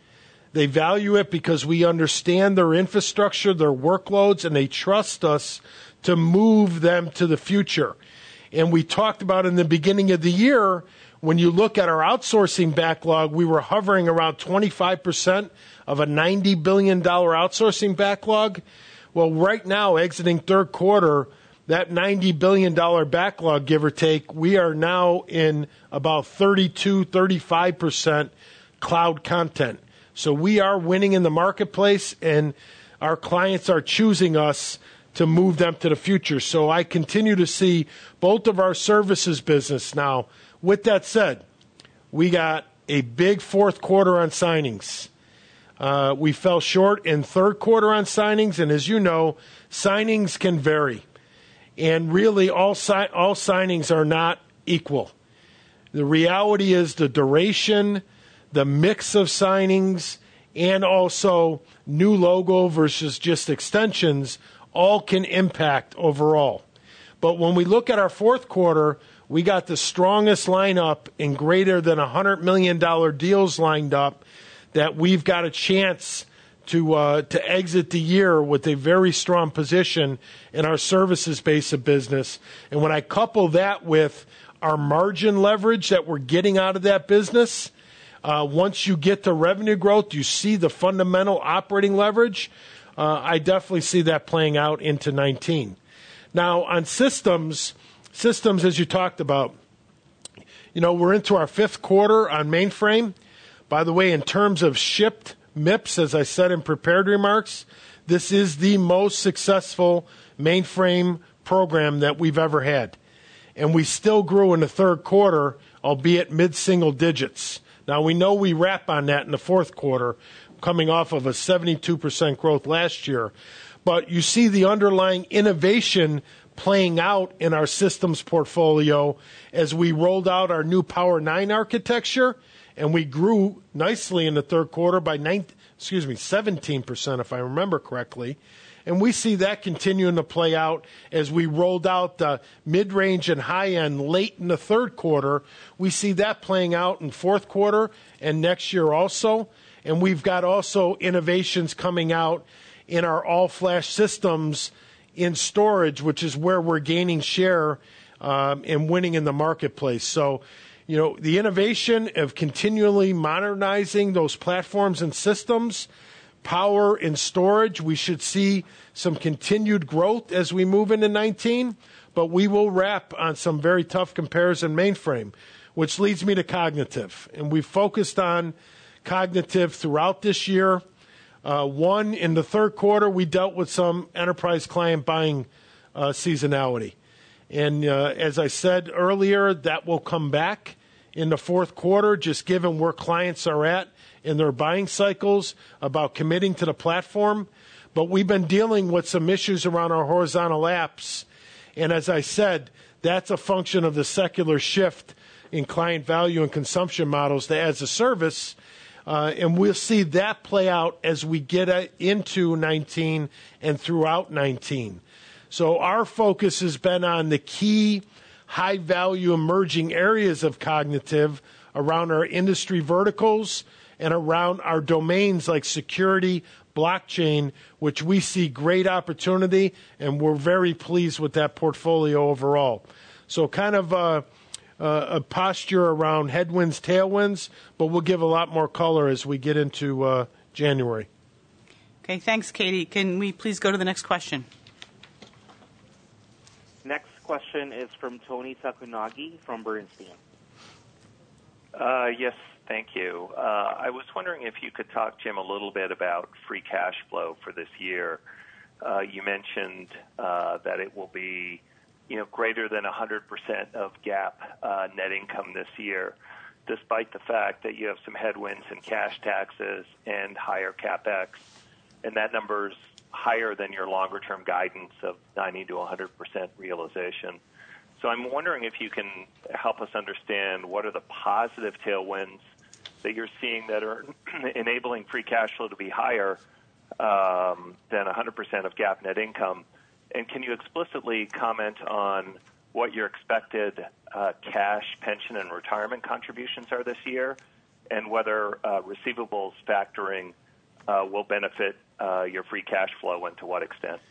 They value it because we understand their infrastructure, their workloads, and they trust us to move them to the future. And we talked about in the beginning of the year, when you look at our outsourcing backlog, we were hovering around twenty-five percent of a ninety billion dollars outsourcing backlog. Well, right now, exiting third quarter, that ninety billion dollars backlog, give or take, we are now in about thirty-two, thirty-five percent cloud content. So we are winning in the marketplace, and our clients are choosing us to move them to the future. So I continue to see both of our services business now. With that said, we got a big fourth quarter on signings. Uh, we fell short in third quarter on signings, and as you know, signings can vary. And really, all, si- all signings are not equal. The reality is the duration, the mix of signings, and also new logo versus just extensions all can impact overall. But when we look at our fourth quarter, we got the strongest lineup in greater than one hundred million dollars deals lined up that we've got a chance to uh, to exit the year with a very strong position in our services base of business. And when I couple that with our margin leverage that we're getting out of that business, uh, once you get to revenue growth, you see the fundamental operating leverage. Uh, I definitely see that playing out into nineteen. Now, on systems, systems, as you talked about, you know, we're into our fifth quarter on mainframe. By the way, in terms of shipped M I P S, as I said in prepared remarks, this is the most successful mainframe program that we've ever had. And we still grew in the third quarter, albeit mid-single digits. Now, we know we wrap on that in the fourth quarter, coming off of a seventy-two percent growth last year. But you see the underlying innovation playing out in our systems portfolio as we rolled out our new Power nine architecture, and we grew nicely in the third quarter by nine, excuse me, seventeen percent, if I remember correctly. And we see that continuing to play out as we rolled out the mid-range and high-end late in the third quarter. We see that playing out in fourth quarter and next year also. And we've got also innovations coming out in our all-flash systems in storage, which is where we're gaining share um, and winning in the marketplace. So, you know, the innovation of continually modernizing those platforms and systems, power and storage, we should see some continued growth as we move into nineteen, but we will wrap on some very tough comparison mainframe, which leads me to cognitive. And we've focused on cognitive throughout this year. Uh, one, in the third quarter, we dealt with some enterprise client buying uh, seasonality. And uh, as I said earlier, that will come back in the fourth quarter, just given where clients are at in their buying cycles about committing to the platform. But we've been dealing with some issues around our horizontal apps. And as I said, that's a function of the secular shift in client value and consumption models to as a service. Uh, and we'll see that play out as we get uh, into nineteen and throughout nineteen. So our focus has been on the key high-value emerging areas of cognitive around our industry verticals and around our domains like security, blockchain, which we see great opportunity, and we're very pleased with that portfolio overall. So kind of uh, uh, a posture around headwinds, tailwinds, but we'll give a lot more color as we get into uh, January. Okay, thanks, Katie. Can we please go to the next question? Next question is from Tony Sacconaghi from Bernstein. Uh, yes, thank you. Uh, I was wondering if you could talk, Jim, a little bit about free cash flow for this year. Uh, you mentioned uh, that it will be, you know, greater than one hundred percent of GAAP uh, net income this year, despite the fact that you have some headwinds in cash taxes and higher CapEx, and that number's higher than your longer-term guidance of ninety to one hundred percent realization. So I'm wondering if you can help us understand what are the positive tailwinds that you're seeing that are enabling free cash flow to be higher um, than one hundred percent of GAAP net income. And can you explicitly comment on what your expected uh, cash, pension, and retirement contributions are this year, and whether uh, receivables factoring uh, will benefit uh, your free cash flow, and to what extent?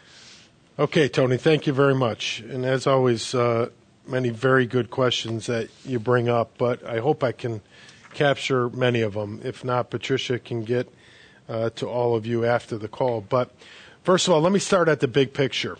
Okay, Tony, thank you very much. And as always, uh, many very good questions that you bring up, but I hope I can capture many of them. If not, Patricia can get uh, to all of you after the call. But first of all, let me start at the big picture.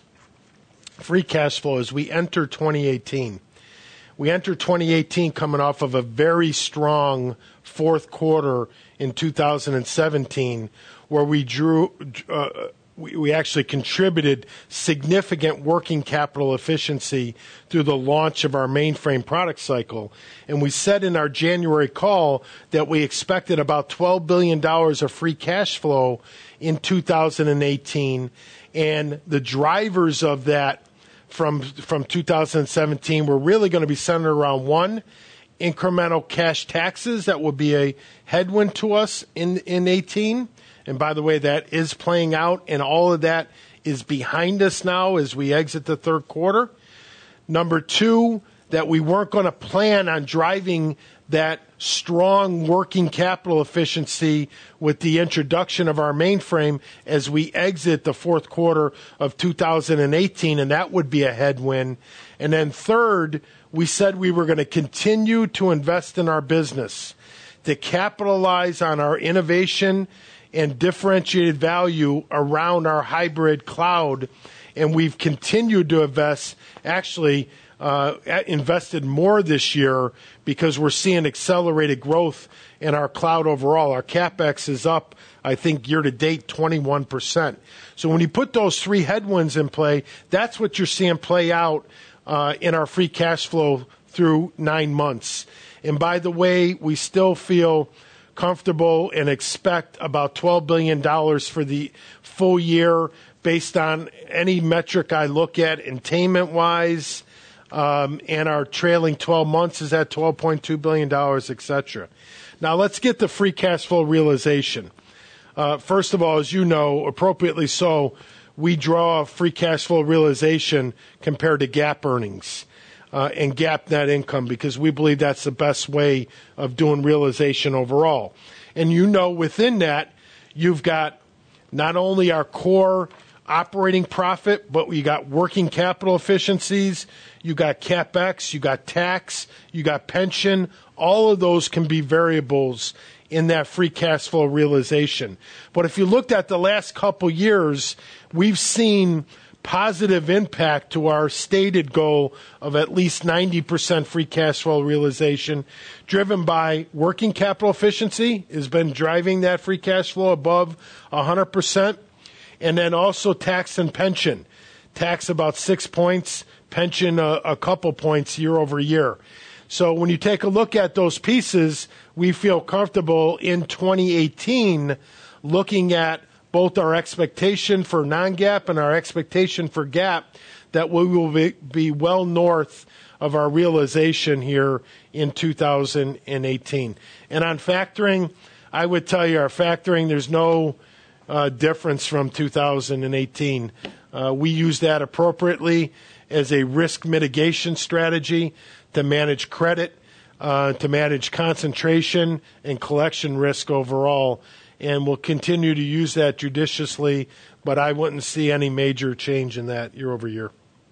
Free cash flow as we enter twenty eighteen. We enter twenty eighteen coming off of a very strong fourth quarter in two thousand seventeen where we drew uh, we, we actually contributed significant working capital efficiency through the launch of our mainframe product cycle. And we said in our January call that we expected about twelve billion dollars of free cash flow in two thousand eighteen. And the drivers of that from from two thousand seventeen were really going to be centered around one, incremental cash taxes that would be a headwind to us in in eighteen. And by the way, that is playing out, and all of that is behind us now as we exit the third quarter. Number two, that we weren't going to plan on driving that strong working capital efficiency with the introduction of our mainframe as we exit the fourth quarter of two thousand eighteen, and that would be a headwind. And then third, we said we were going to continue to invest in our business to capitalize on our innovation and differentiated value around our hybrid cloud. And we've continued to invest, actually uh, invested more this year because we're seeing accelerated growth in our cloud overall. Our CapEx is up, I think, year to date, twenty-one percent. So when you put those three headwinds in play, that's what you're seeing play out uh, in our free cash flow through nine months. And by the way, we still feel comfortable and expect about twelve billion dollars for the full year based on any metric I look at, attainment-wise, um, and our trailing twelve months is at twelve point two billion dollars, et cetera. Now let's get the free cash flow realization. Uh, first of all, as you know, appropriately so, we draw free cash flow realization compared to GAAP earnings. Uh, and GAAP net income, because we believe that's the best way of doing realization overall. And you know within that, you've got not only our core operating profit, but you got working capital efficiencies, you got CapEx, you got tax, you got pension. All of those can be variables in that free cash flow realization. But if you looked at the last couple years, we've seen positive impact to our stated goal of at least ninety percent free cash flow realization, driven by working capital efficiency has been driving that free cash flow above one hundred percent, and then also tax and pension. Tax about six points, pension a, a couple points year over year. So when you take a look at those pieces, we feel comfortable in twenty eighteen looking at both our expectation for non-GAAP and our expectation for GAAP, that we will be, be well north of our realization here in two thousand eighteen. And on factoring, I would tell you our factoring, there's no uh, difference from two thousand eighteen. Uh, we use that appropriately as a risk mitigation strategy to manage credit, uh, to manage concentration and collection risk overall. And we'll continue to use that judiciously, but I wouldn't see any major change in that year over year.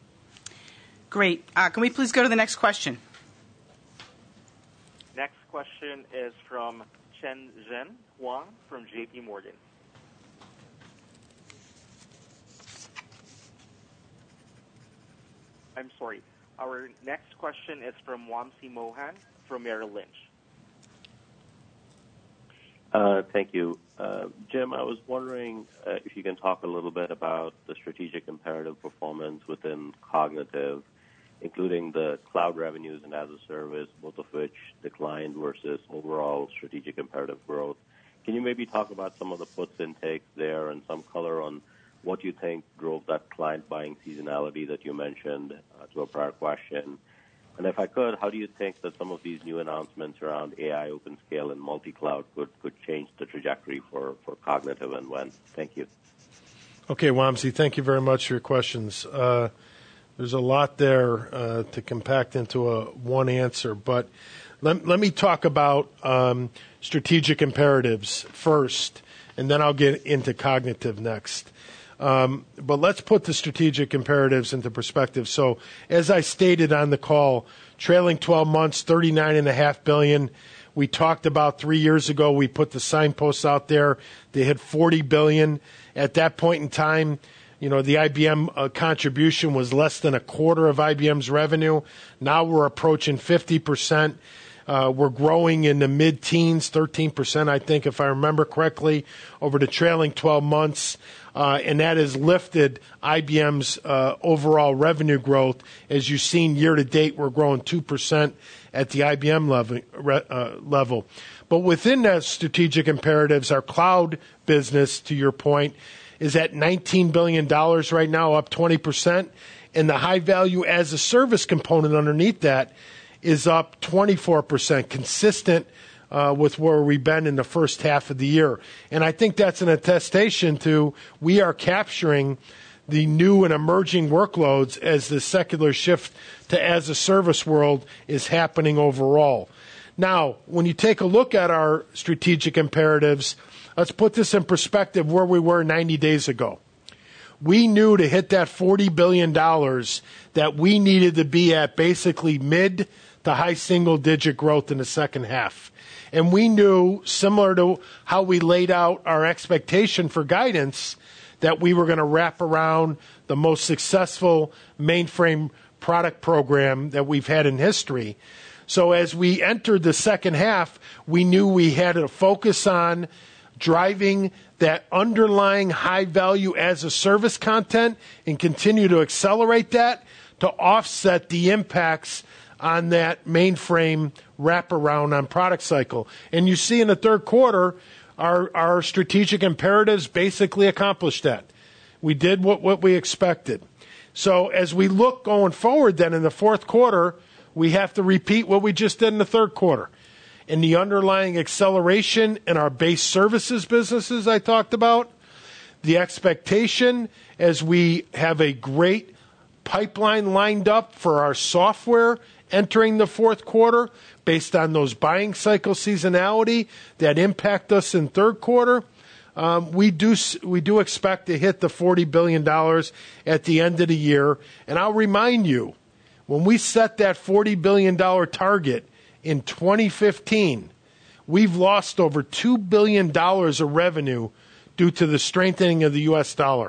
Great. Uh, can we please go to the next question? Next question is from Chen-Zhen Huang from J P Morgan. I'm sorry. Our next question is from Wamsi Mohan from Merrill Lynch. Uh, thank you. Uh, Jim, I was wondering uh, if you can talk a little bit about the strategic imperative performance within Cognitive, including the cloud revenues and as a service, both of which declined versus overall strategic imperative growth. Can you maybe talk about some of the puts and takes there and some color on what you think drove that client buying seasonality that you mentioned uh, to a prior question? And if I could, how do you think that some of these new announcements around A I, OpenScale, and multi-cloud could, could change the trajectory for, for Cognitive, and when? Thank you. Okay, Wamsi, thank you very much for your questions. Uh, there's a lot there uh, to compact into a one answer, but let, let me talk about um, strategic imperatives first. and then I'll get into cognitive next. Um, but let's put the strategic imperatives into perspective. So, as I stated on the call, trailing twelve months, thirty-nine point five billion dollars. We talked about three years ago, we put the signposts out there. They hit forty billion dollars. At that point in time, you know, the I B M uh, contribution was less than a quarter of I B M's revenue. Now we're approaching fifty percent. Uh, we're growing in the mid-teens, thirteen percent, I think, if I remember correctly, over the trailing twelve months. Uh, and that has lifted I B M's uh, overall revenue growth. As you've seen year to date, we're growing two percent at the I B M level. Uh, level. But within that strategic imperatives, our cloud business, to your point, is at nineteen billion dollars right now, up twenty percent. And the high value as a service component underneath that is up twenty-four percent, consistent uh, with where we've been in the first half of the year. And I think that's an attestation to we are capturing the new and emerging workloads as the secular shift to as a service world is happening overall. Now, when you take a look at our strategic imperatives, let's put this in perspective where we were ninety days ago. We knew to hit that forty billion dollars that we needed to be at basically mid to high single-digit growth in the second half. And we knew, similar to how we laid out our expectation for guidance, that we were going to wrap around the most successful mainframe product program that we've had in history. So as we entered the second half, we knew we had to focus on driving that underlying high value as a service content and continue to accelerate that to offset the impacts on that mainframe wraparound on product cycle. And you see in the third quarter, our, our strategic imperatives basically accomplished that. We did what, what we expected. So as we look going forward then in the fourth quarter, we have to repeat what we just did in the third quarter. And the underlying acceleration in our base services businesses I talked about, the expectation as we have a great pipeline lined up for our software entering the fourth quarter based on those buying cycle seasonality that impact us in third quarter, um, we do we do expect to hit the forty billion dollars at the end of the year. And I'll remind you, when we set that forty billion dollars target in twenty fifteen, we've lost over two billion dollars of revenue due to the strengthening of the U S dollar.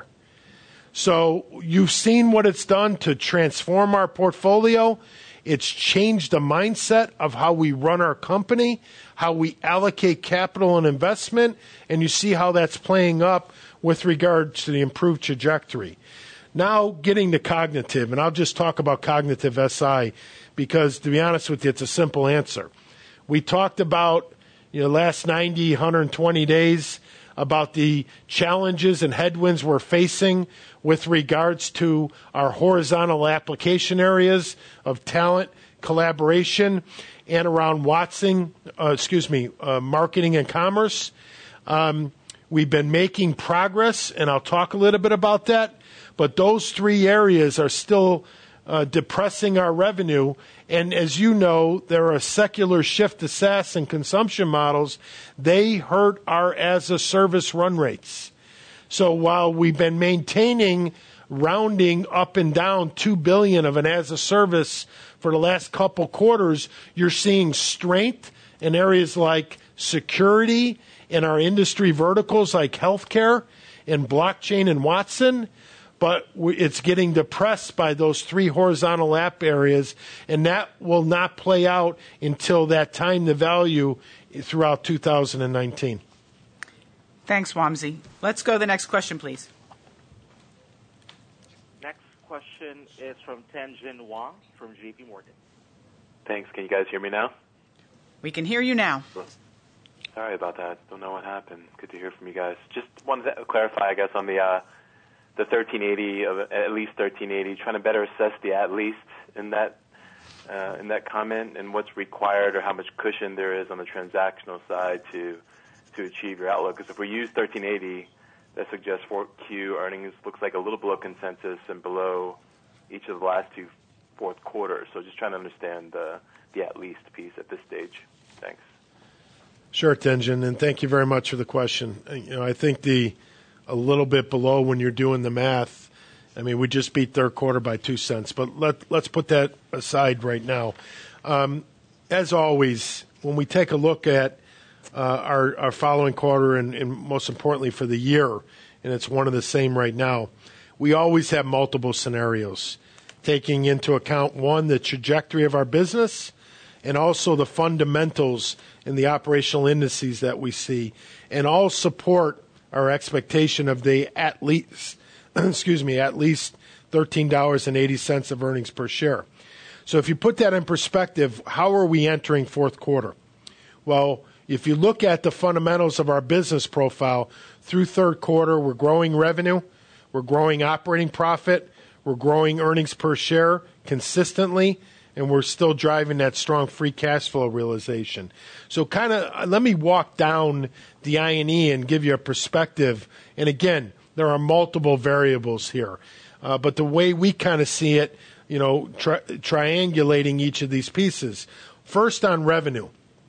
So you've seen what it's done to transform our portfolio. It's changed the mindset of how we run our company, how we allocate capital and investment, and you see how that's playing up with regard to the improved trajectory. Now getting to cognitive, and I'll just talk about cognitive S I because, to be honest with you, it's a simple answer. We talked about, you know, last ninety, one hundred twenty days about the challenges and headwinds we're facing with regards to our horizontal application areas of talent, collaboration, and around Watson, uh, excuse me, uh, marketing and commerce. Um, we've been making progress, and I'll talk a little bit about that, but those three areas are still uh, depressing our revenue. And as you know, there are a secular shift to SaaS and consumption models. They hurt our as-a-service run rates. So while we've been maintaining rounding up and down two billion dollars of an as-a-service for the last couple quarters, you're seeing strength in areas like security, in our industry verticals like healthcare, in blockchain and Watson. But it's getting depressed by those three horizontal app areas, and that will not play out until that time to value throughout two thousand nineteen. Thanks, Wamsi. Let's go to the next question, please. Next question is from Tien-Tsin Huang from J P Morgan. Thanks. Can you guys hear me now? We can hear you now. Sorry about that. Don't know what happened. Good to hear from you guys. Just wanted to clarify, I guess, on the uh, the thirteen eighty of at least thirteen eighty, trying to better assess the at least in that uh, in that comment and what's required or how much cushion there is on the transactional side to to achieve your outlook. Because if we use thirteen eighty, that suggests four Q earnings looks like a little below consensus and below each of the last two fourth quarters. So just trying to understand the the at least piece at this stage. Thanks. Sure, Tien-Tsin, and thank you very much for the question. You know, I think the a little bit below when you're doing the math. I mean, we just beat third quarter by two cents, but let let's put that aside right now. Um, as always, when we take a look at uh, our our following quarter and, and most importantly for the year, and it's one of the same right now, we always have multiple scenarios, taking into account one, the trajectory of our business, and also the fundamentals and the operational indices that we see, and all support our expectation of the at least, excuse me, at least thirteen dollars and eighty cents of earnings per share. So if you put that in perspective, how are we entering fourth quarter? Well, if you look at the fundamentals of our business profile through third quarter, we're growing revenue, we're growing operating profit, we're growing earnings per share consistently, and we're still driving that strong free cash flow realization. So kind of let me walk down the I and E and give you a perspective. And again, there are multiple variables here. Uh, but the way we kind of see it, you know, tri- triangulating each of these pieces. First on revenue.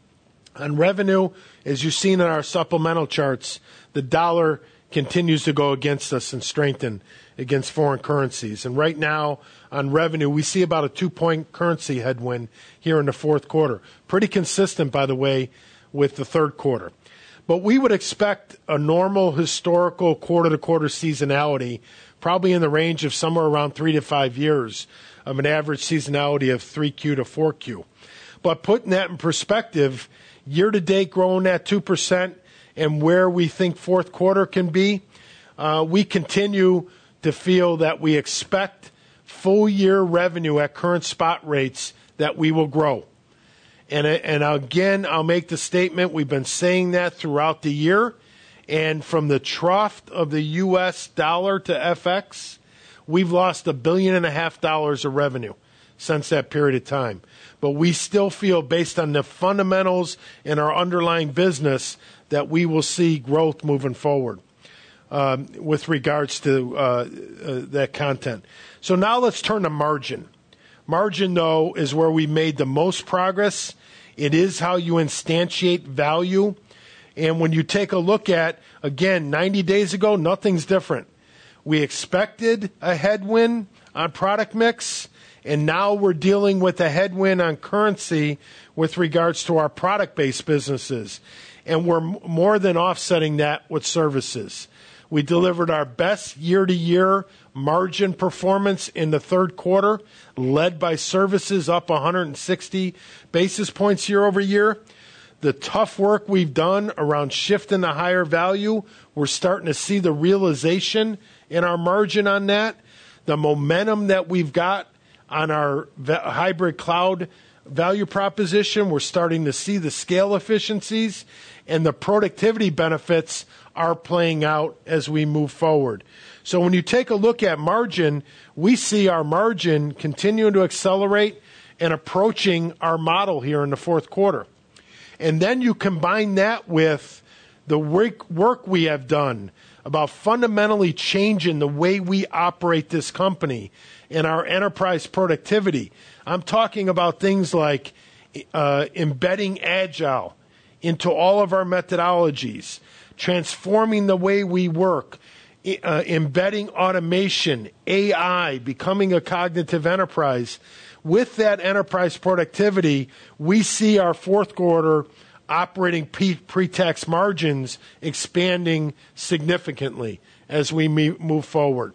On revenue, as you've seen in our supplemental charts, the dollar continues to go against us and strengthen against foreign currencies. And right now, on revenue, we see about a two-point currency headwind here in the fourth quarter. Pretty consistent, by the way, with the third quarter. But we would expect a normal historical quarter-to-quarter seasonality, probably in the range of somewhere around three to five years of an average seasonality of three Q to four Q. But putting that in perspective, year-to-date growing at two percent, and where we think fourth quarter can be, uh, we continue to feel that we expect full-year revenue at current spot rates that we will grow. And, and again, I'll make the statement, we've been saying that throughout the year, and from the trough of the U S dollar to F X, we've lost a billion and a half dollars of revenue since that period of time. But we still feel, based on the fundamentals in our underlying business, that we will see growth moving forward um, with regards to uh, uh, that content. So now let's turn to margin. Margin, though, is where we made the most progress. It is how you instantiate value. And when you take a look at, again, ninety days ago, nothing's different. We expected a headwind on product mix, and now we're dealing with a headwind on currency with regards to our product-based businesses. And we're more than offsetting that with services. We delivered our best year-to-year margin performance in the third quarter, led by services up one hundred sixty basis points year over year. The tough work we've done around shifting to higher value, we're starting to see the realization in our margin on that. The momentum that we've got on our hybrid cloud value proposition, we're starting to see the scale efficiencies, and the productivity benefits are playing out as we move forward. So when you take a look at margin, we see our margin continuing to accelerate and approaching our model here in the fourth quarter. And then you combine that with the work, work we have done about fundamentally changing the way we operate this company and our enterprise productivity. I'm talking about things like uh, embedding Agile into all of our methodologies, transforming the way we work, uh, embedding automation, A I, becoming a cognitive enterprise. With that enterprise productivity, we see our fourth quarter operating pre-tax margins expanding significantly as we move forward.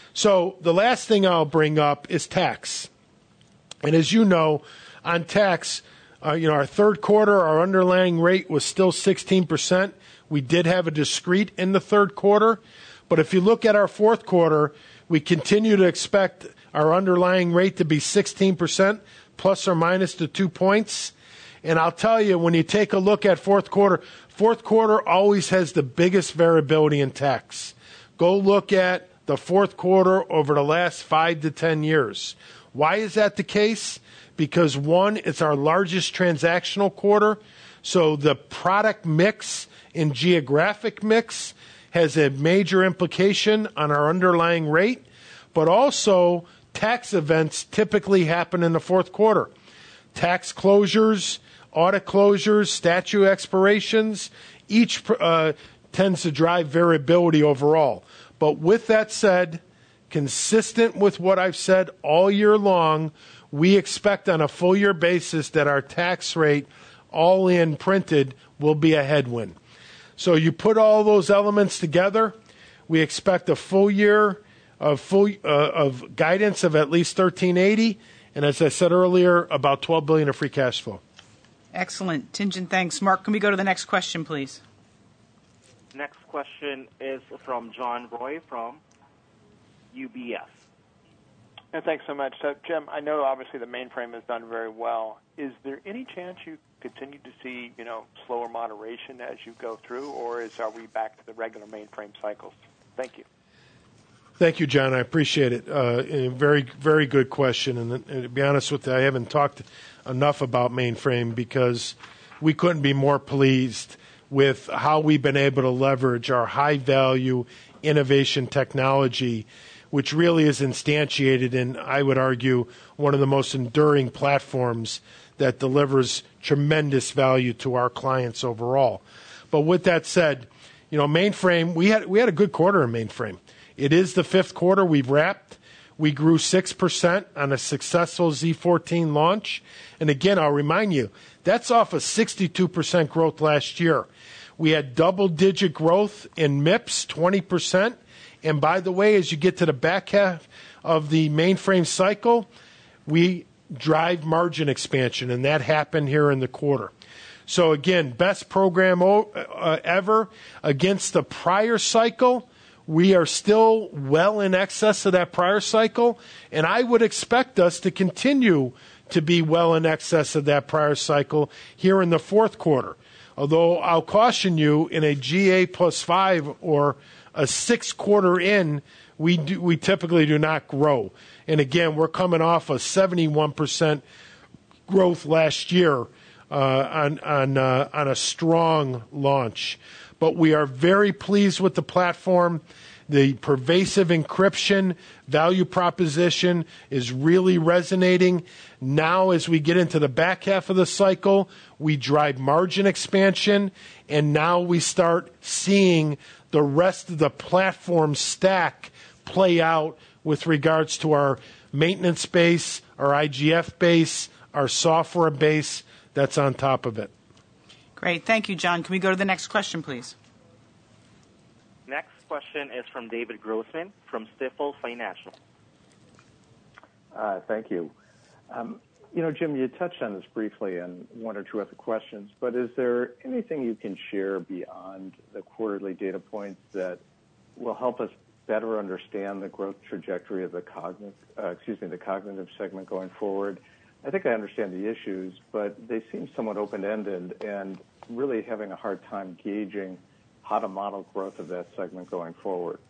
So the last thing I'll bring up is tax. And as you know, on tax, uh, you know, our third quarter, our underlying rate was still sixteen percent. We did have a discrete in the third quarter. But if you look at our fourth quarter, we continue to expect our underlying rate to be sixteen percent, plus or minus the two points. And I'll tell you, when you take a look at fourth quarter, fourth quarter always has the biggest variability in tax. Go look at the fourth quarter over the last five to ten years. Why is that the case? Because one, it's our largest transactional quarter, so the product mix and geographic mix has a major implication on our underlying rate, but also tax events typically happen in the fourth quarter. Tax closures audit closures, statute expirations, each uh, tends to drive variability overall. But with that said, consistent with what I've said all year long, we expect on a full year basis that our tax rate all in printed will be a headwind. So you put all those elements together, we expect a full year of full uh, of guidance of at least thirteen eighty, and as I said earlier, about twelve billion dollars of free cash flow. Excellent. Tingen, thanks. Mark, can we go to the next question, please? Next question is from John Roy from U B S. And thanks so much. So, Jim, I know obviously the mainframe has done very well. Is there any chance you continue to see, you know, slower moderation as you go through, or is are we back to the regular mainframe cycles? Thank you. Thank you, John. I appreciate it. Uh, a very, very good question. And, and to be honest with you, I haven't talked enough about mainframe because we couldn't be more pleased with how we've been able to leverage our high-value innovation technology, which really is instantiated in, I would argue, one of the most enduring platforms that delivers tremendous value to our clients overall. But with that said, you know, mainframe, we had we had a good quarter in mainframe. It is the fifth quarter we've wrapped. We grew six percent on a successful Z fourteen launch. And again, I'll remind you, that's off a sixty-two percent growth last year. We had double-digit growth in M I P S, twenty percent. And by the way, as you get to the back half of the mainframe cycle, we drive margin expansion, and that happened here in the quarter. So again, best program o- uh, ever. Against the prior cycle, we are still well in excess of that prior cycle, and I would expect us to continue to be well in excess of that prior cycle here in the fourth quarter. Although I'll caution you, in a G A plus five or a six quarter in, we do, we typically do not grow. And again, we're coming off a seventy-one percent growth last year uh, on on uh, on a strong launch. But we are very pleased with the platform. The pervasive encryption value proposition is really resonating. Now, as we get into the back half of the cycle, we drive margin expansion, and now we start seeing the rest of the platform stack play out with regards to our maintenance base, our I G F base, our software base that's on top of it. Great. Thank you, John. Can we go to the next question, please? Next question is from David Grossman from Stifel Financial. Uh, thank you. Um, you know, Jim, you touched on this briefly in one or two other questions, but is there anything you can share beyond the quarterly data points that will help us better understand the growth trajectory of the cognitive, uh, excuse me, the cognitive segment going forward? I think I understand the issues, but they seem somewhat open-ended and really having a hard time gauging how to model growth of that segment going forward.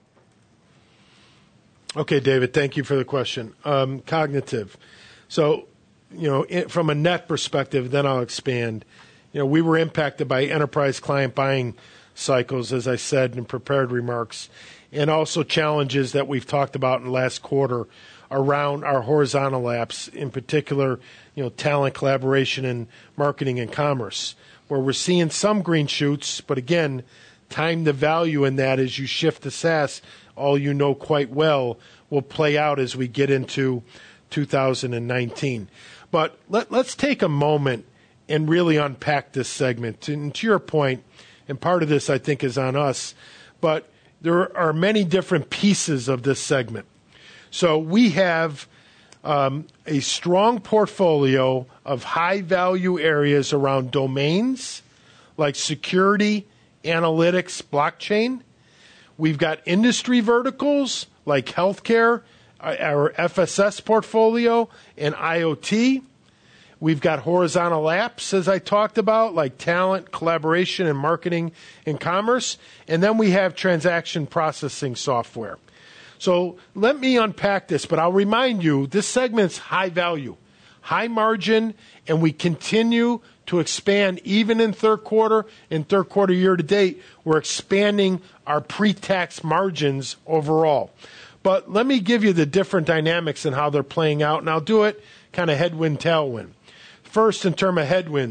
Okay, David, thank you for the question. Um, cognitive. So, you know, it, from a net perspective, then I'll expand. You know, we were impacted by enterprise client buying cycles, as I said in prepared remarks, and also challenges that we've talked about in the last quarter around our horizontal apps, in particular, you know, talent collaboration and marketing and commerce, where we're seeing some green shoots, but again, time to value in that as you shift to SaaS, all you know quite well, will play out as we get into two thousand nineteen. But let, let's take a moment and really unpack this segment. And to your point, and part of this I think is on us, but there are many different pieces of this segment. So we have um, a strong portfolio of high-value areas around domains like security, analytics, blockchain. We've got industry verticals like healthcare, our F S S portfolio, and IoT. We've got horizontal apps, as I talked about, like talent, collaboration, and marketing and commerce. And then we have transaction processing software. So let me unpack this, but I'll remind you, this segment's high value, high margin, and we continue to expand even in third quarter and third quarter year to date. We're expanding our pre-tax margins overall. But let me give you the different dynamics and how they're playing out, and I'll do it kind of headwind, tailwind. First, in terms of headwind,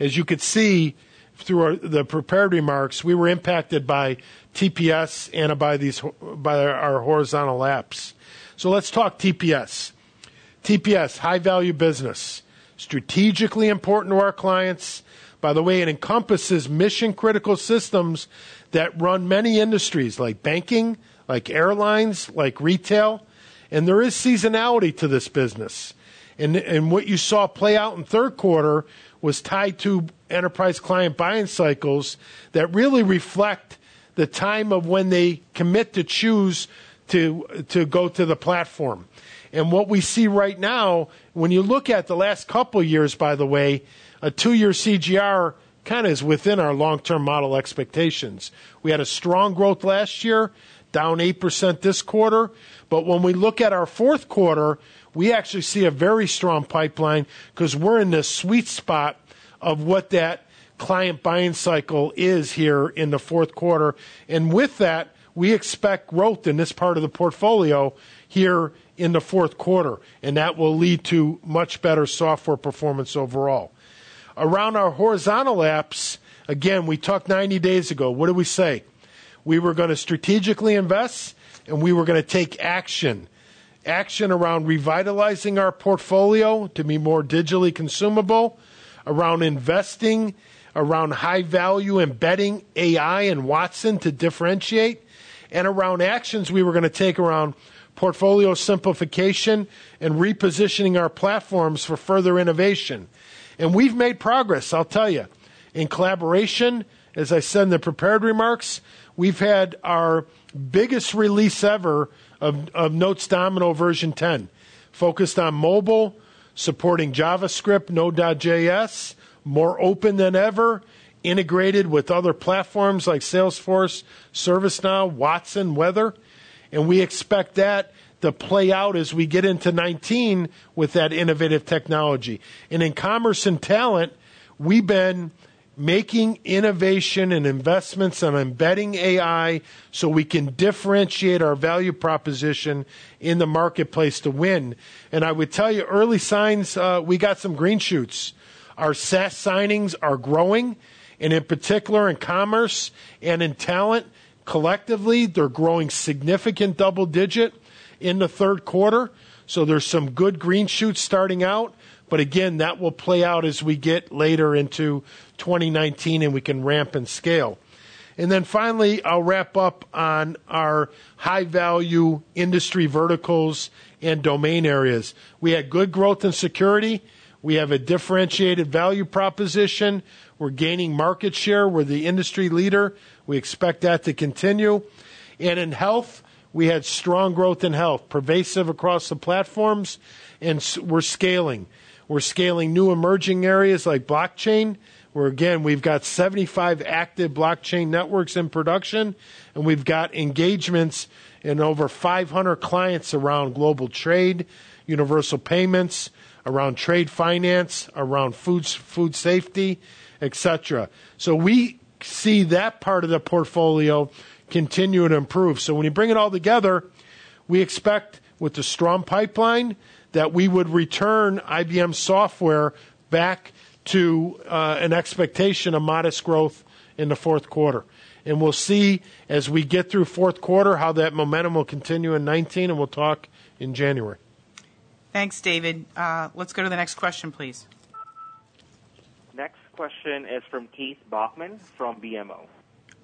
As you could see through our, the prepared remarks, we were impacted by T P S and by these by our horizontal apps. So let's talk T P S. T P S, high value business, strategically important to our clients. By the way, it encompasses mission critical systems that run many industries like banking, like airlines, like retail. And there is seasonality to this business. And, and what you saw play out in third quarter was tied to enterprise client buying cycles that really reflect the time of when they commit to choose to, to go to the platform. And what we see right now, when you look at the last couple of years, by the way, a two-year C G R kind of is within our long-term model expectations. We had a strong growth last year, down eight percent this quarter. But when we look at our fourth quarter, we actually see a very strong pipeline because we're in the sweet spot of what that client buying cycle is here in the fourth quarter. And with that, we expect growth in this part of the portfolio here in the fourth quarter, and that will lead to much better software performance overall. Around our horizontal apps, again, we talked ninety days ago. What did we say? We were going to strategically invest, and we were going to take action. Action around revitalizing our portfolio to be more digitally consumable, around investing, around high value embedding A I and Watson to differentiate, and around actions we were going to take around portfolio simplification and repositioning our platforms for further innovation. And we've made progress, I'll tell you. In collaboration, as I said in the prepared remarks, we've had our biggest release ever of, of Notes Domino version ten, focused on mobile, supporting JavaScript, Node.js, more open than ever, integrated with other platforms like Salesforce, ServiceNow, Watson, Weather. And we expect that to play out as we get into nineteen with that innovative technology. And in commerce and talent, we've been making innovation and investments on embedding A I so we can differentiate our value proposition in the marketplace to win. And I would tell you, early signs, uh, we got some green shoots. Our SaaS signings are growing, and in particular in commerce and in talent, collectively, they're growing significant double digit in the third quarter. So there's some good green shoots starting out. But again, that will play out as we get later into twenty nineteen and we can ramp and scale. And then finally, I'll wrap up on our high value industry verticals and domain areas. We had good growth in security. We have a differentiated value proposition. We're gaining market share. We're the industry leader. We expect that to continue. And in health, we had strong growth in health, pervasive across the platforms, and we're scaling. We're scaling new emerging areas like blockchain, where, again, we've got seventy-five active blockchain networks in production, and we've got engagements in over five hundred clients around global trade, universal payments, around trade finance, around food, food safety, et cetera. So we see that part of the portfolio continue to improve. So when you bring it all together, we expect with the strong pipeline that we would return I B M software back to uh, an expectation of modest growth in the fourth quarter. And we'll see as we get through fourth quarter how that momentum will continue in nineteen, and we'll talk in January. Thanks, David. Uh, let's go to the next question, please. Next question is from Keith Bachman from B M O.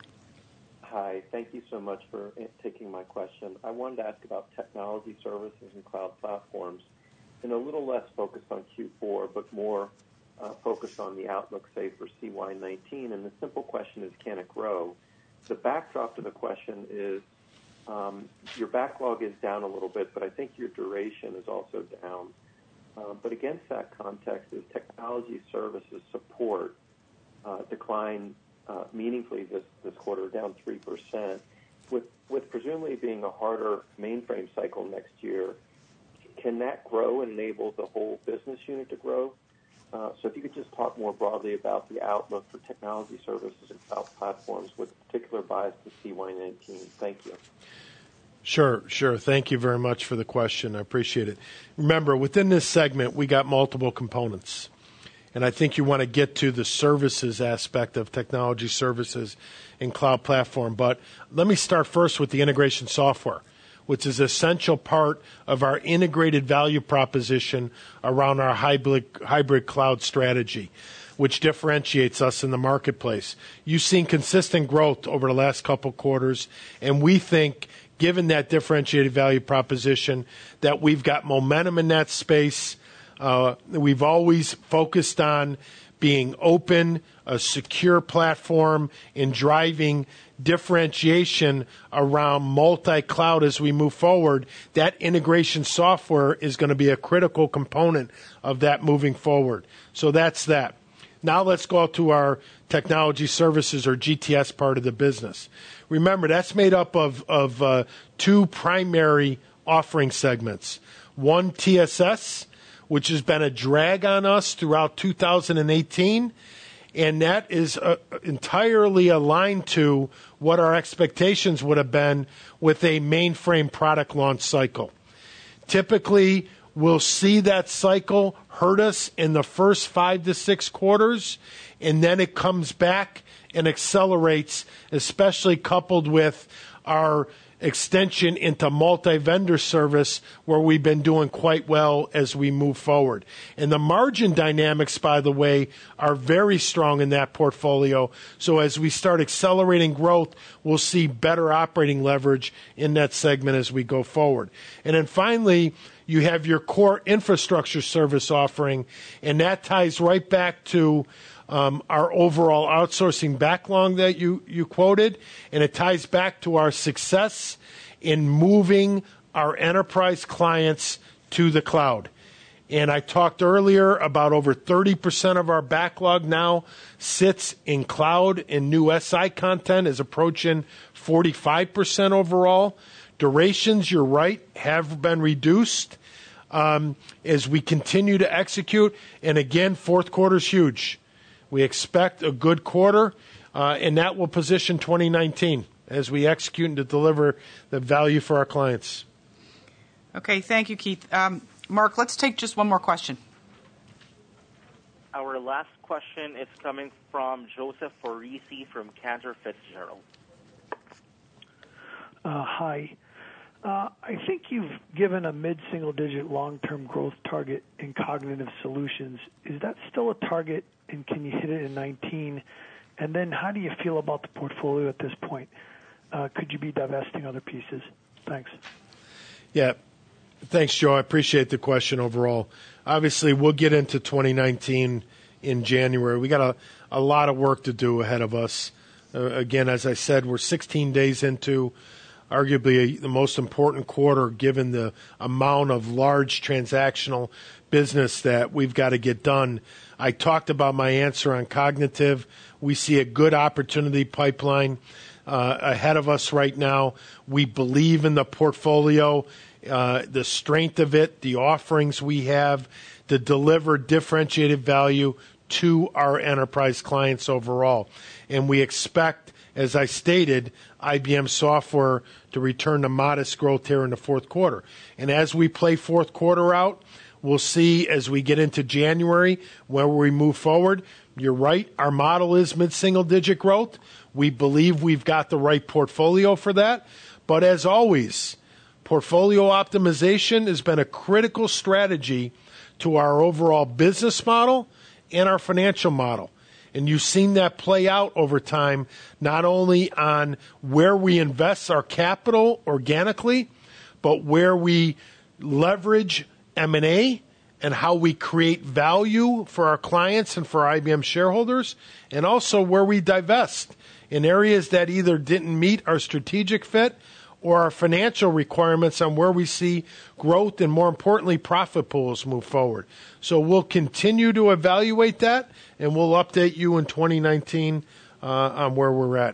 Hi, thank you so much for taking my question. I wanted to ask about technology services and cloud platforms, and a little less focused on Q four, but more uh, focused on the outlook, say, for C Y nineteen. And the simple question is, can it grow? The backdrop to the question is um, your backlog is down a little bit, but I think your duration is also down. Uh, but against that context is technology services support uh, decline uh, meaningfully this, this quarter, down three percent. With, with presumably being a harder mainframe cycle next year, can that grow and enable the whole business unit to grow? Uh, so if you could just talk more broadly about the outlook for technology services and cloud platforms with particular bias to C Y nineteen. Thank you. Sure, sure. Thank you very much for the question. I appreciate it. Remember, within this segment, we got multiple components. And I think you want to get to the services aspect of technology services and cloud platform. But let me start first with the integration software, which is an essential part of our integrated value proposition around our hybrid, hybrid cloud strategy, which differentiates us in the marketplace. You've seen consistent growth over the last couple quarters, and we think, given that differentiated value proposition, that we've got momentum in that space. Uh, we've always focused on being open, a secure platform, and driving differentiation around multi-cloud as we move forward. That integration software is going to be a critical component of that moving forward. So that's that. Now let's go to our technology services, or G T S, part of the business. Remember, that's made up of, of uh, two primary offering segments. One, T S S, which has been a drag on us throughout two thousand eighteen, and that is uh, entirely aligned to what our expectations would have been with a mainframe product launch cycle. Typically, we'll see that cycle hurt us in the first five to six quarters, and then it comes back and accelerates, especially coupled with our extension into multi-vendor service, where we've been doing quite well as we move forward. And the margin dynamics, by the way, are very strong in that portfolio. So as we start accelerating growth, we'll see better operating leverage in that segment as we go forward. And then finally, you have your core infrastructure service offering, and that ties right back to Um, our overall outsourcing backlog that you, you quoted, and it ties back to our success in moving our enterprise clients to the cloud. And I talked earlier about over thirty percent of our backlog now sits in cloud, and new S I content is approaching forty-five percent overall. Durations, you're right, have been reduced um, as we continue to execute. And again, fourth quarter's huge. We expect a good quarter, uh, and that will position twenty nineteen as we execute and to deliver the value for our clients. Okay, thank you, Keith. Um, Mark, let's take just one more question. Our last question is coming from Joseph Foresi from Cantor Fitzgerald. Uh, hi. Uh, I think you've given a mid-single-digit long-term growth target in cognitive solutions. Is that still a target, and can you hit it in nineteen? And then how do you feel about the portfolio at this point? Uh, could you be divesting other pieces? Thanks. Yeah. Thanks, Joe. I appreciate the question overall. Obviously, we'll get into twenty nineteen in January. We got a, a lot of work to do ahead of us. Uh, again, as I said, we're sixteen days into arguably a, the most important quarter, given the amount of large transactional business that we've got to get done. I talked about my answer on cognitive. We see a good opportunity pipeline uh, ahead of us right now. We believe in the portfolio, uh, the strength of it, the offerings we have to deliver differentiated value to our enterprise clients overall. And we expect, as I stated, I B M software to return to modest growth here in the fourth quarter. And as we play fourth quarter out, we'll see as we get into January where we move forward. You're right, our model is mid-single digit growth. We believe we've got the right portfolio for that. But as always, portfolio optimization has been a critical strategy to our overall business model and our financial model. And you've seen that play out over time, not only on where we invest our capital organically, but where we leverage M and A and how we create value for our clients and for I B M shareholders, and also where we divest in areas that either didn't meet our strategic fit or our financial requirements on where we see growth and, more importantly, profit pools move forward. So we'll continue to evaluate that, and we'll update you in twenty nineteen uh, on where we're at.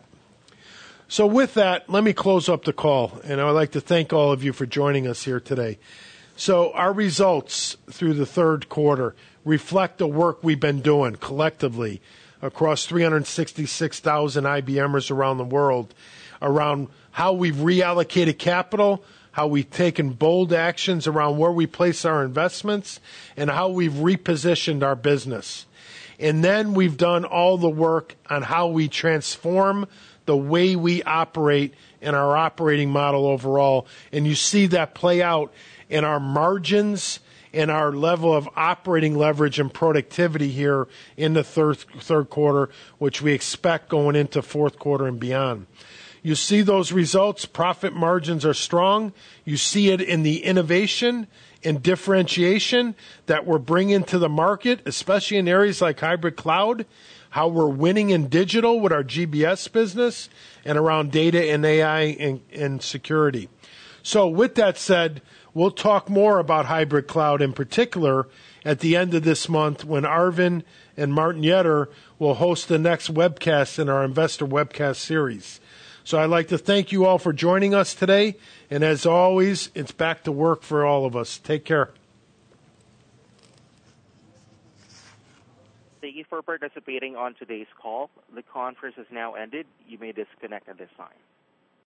So with that, let me close up the call, and I would like to thank all of you for joining us here today. So our results through the third quarter reflect the work we've been doing collectively across three hundred sixty-six thousand I B Mers around the world around how we've reallocated capital, how we've taken bold actions around where we place our investments, and how we've repositioned our business. And then we've done all the work on how we transform the way we operate in our operating model overall. And you see that play out in our margins and our level of operating leverage and productivity here in the third, third quarter, which we expect going into fourth quarter and beyond. You see those results. Profit margins are strong. You see it in the innovation and differentiation that we're bringing to the market, especially in areas like hybrid cloud, how we're winning in digital with our G B S business and around data and A I and, and security. So with that said, we'll talk more about hybrid cloud in particular at the end of this month when Arvind and Martin Yetter will host the next webcast in our investor webcast series. So I'd like to thank you all for joining us today. And as always, it's back to work for all of us. Take care. Thank you for participating on today's call. The conference has now ended. You may disconnect at this time.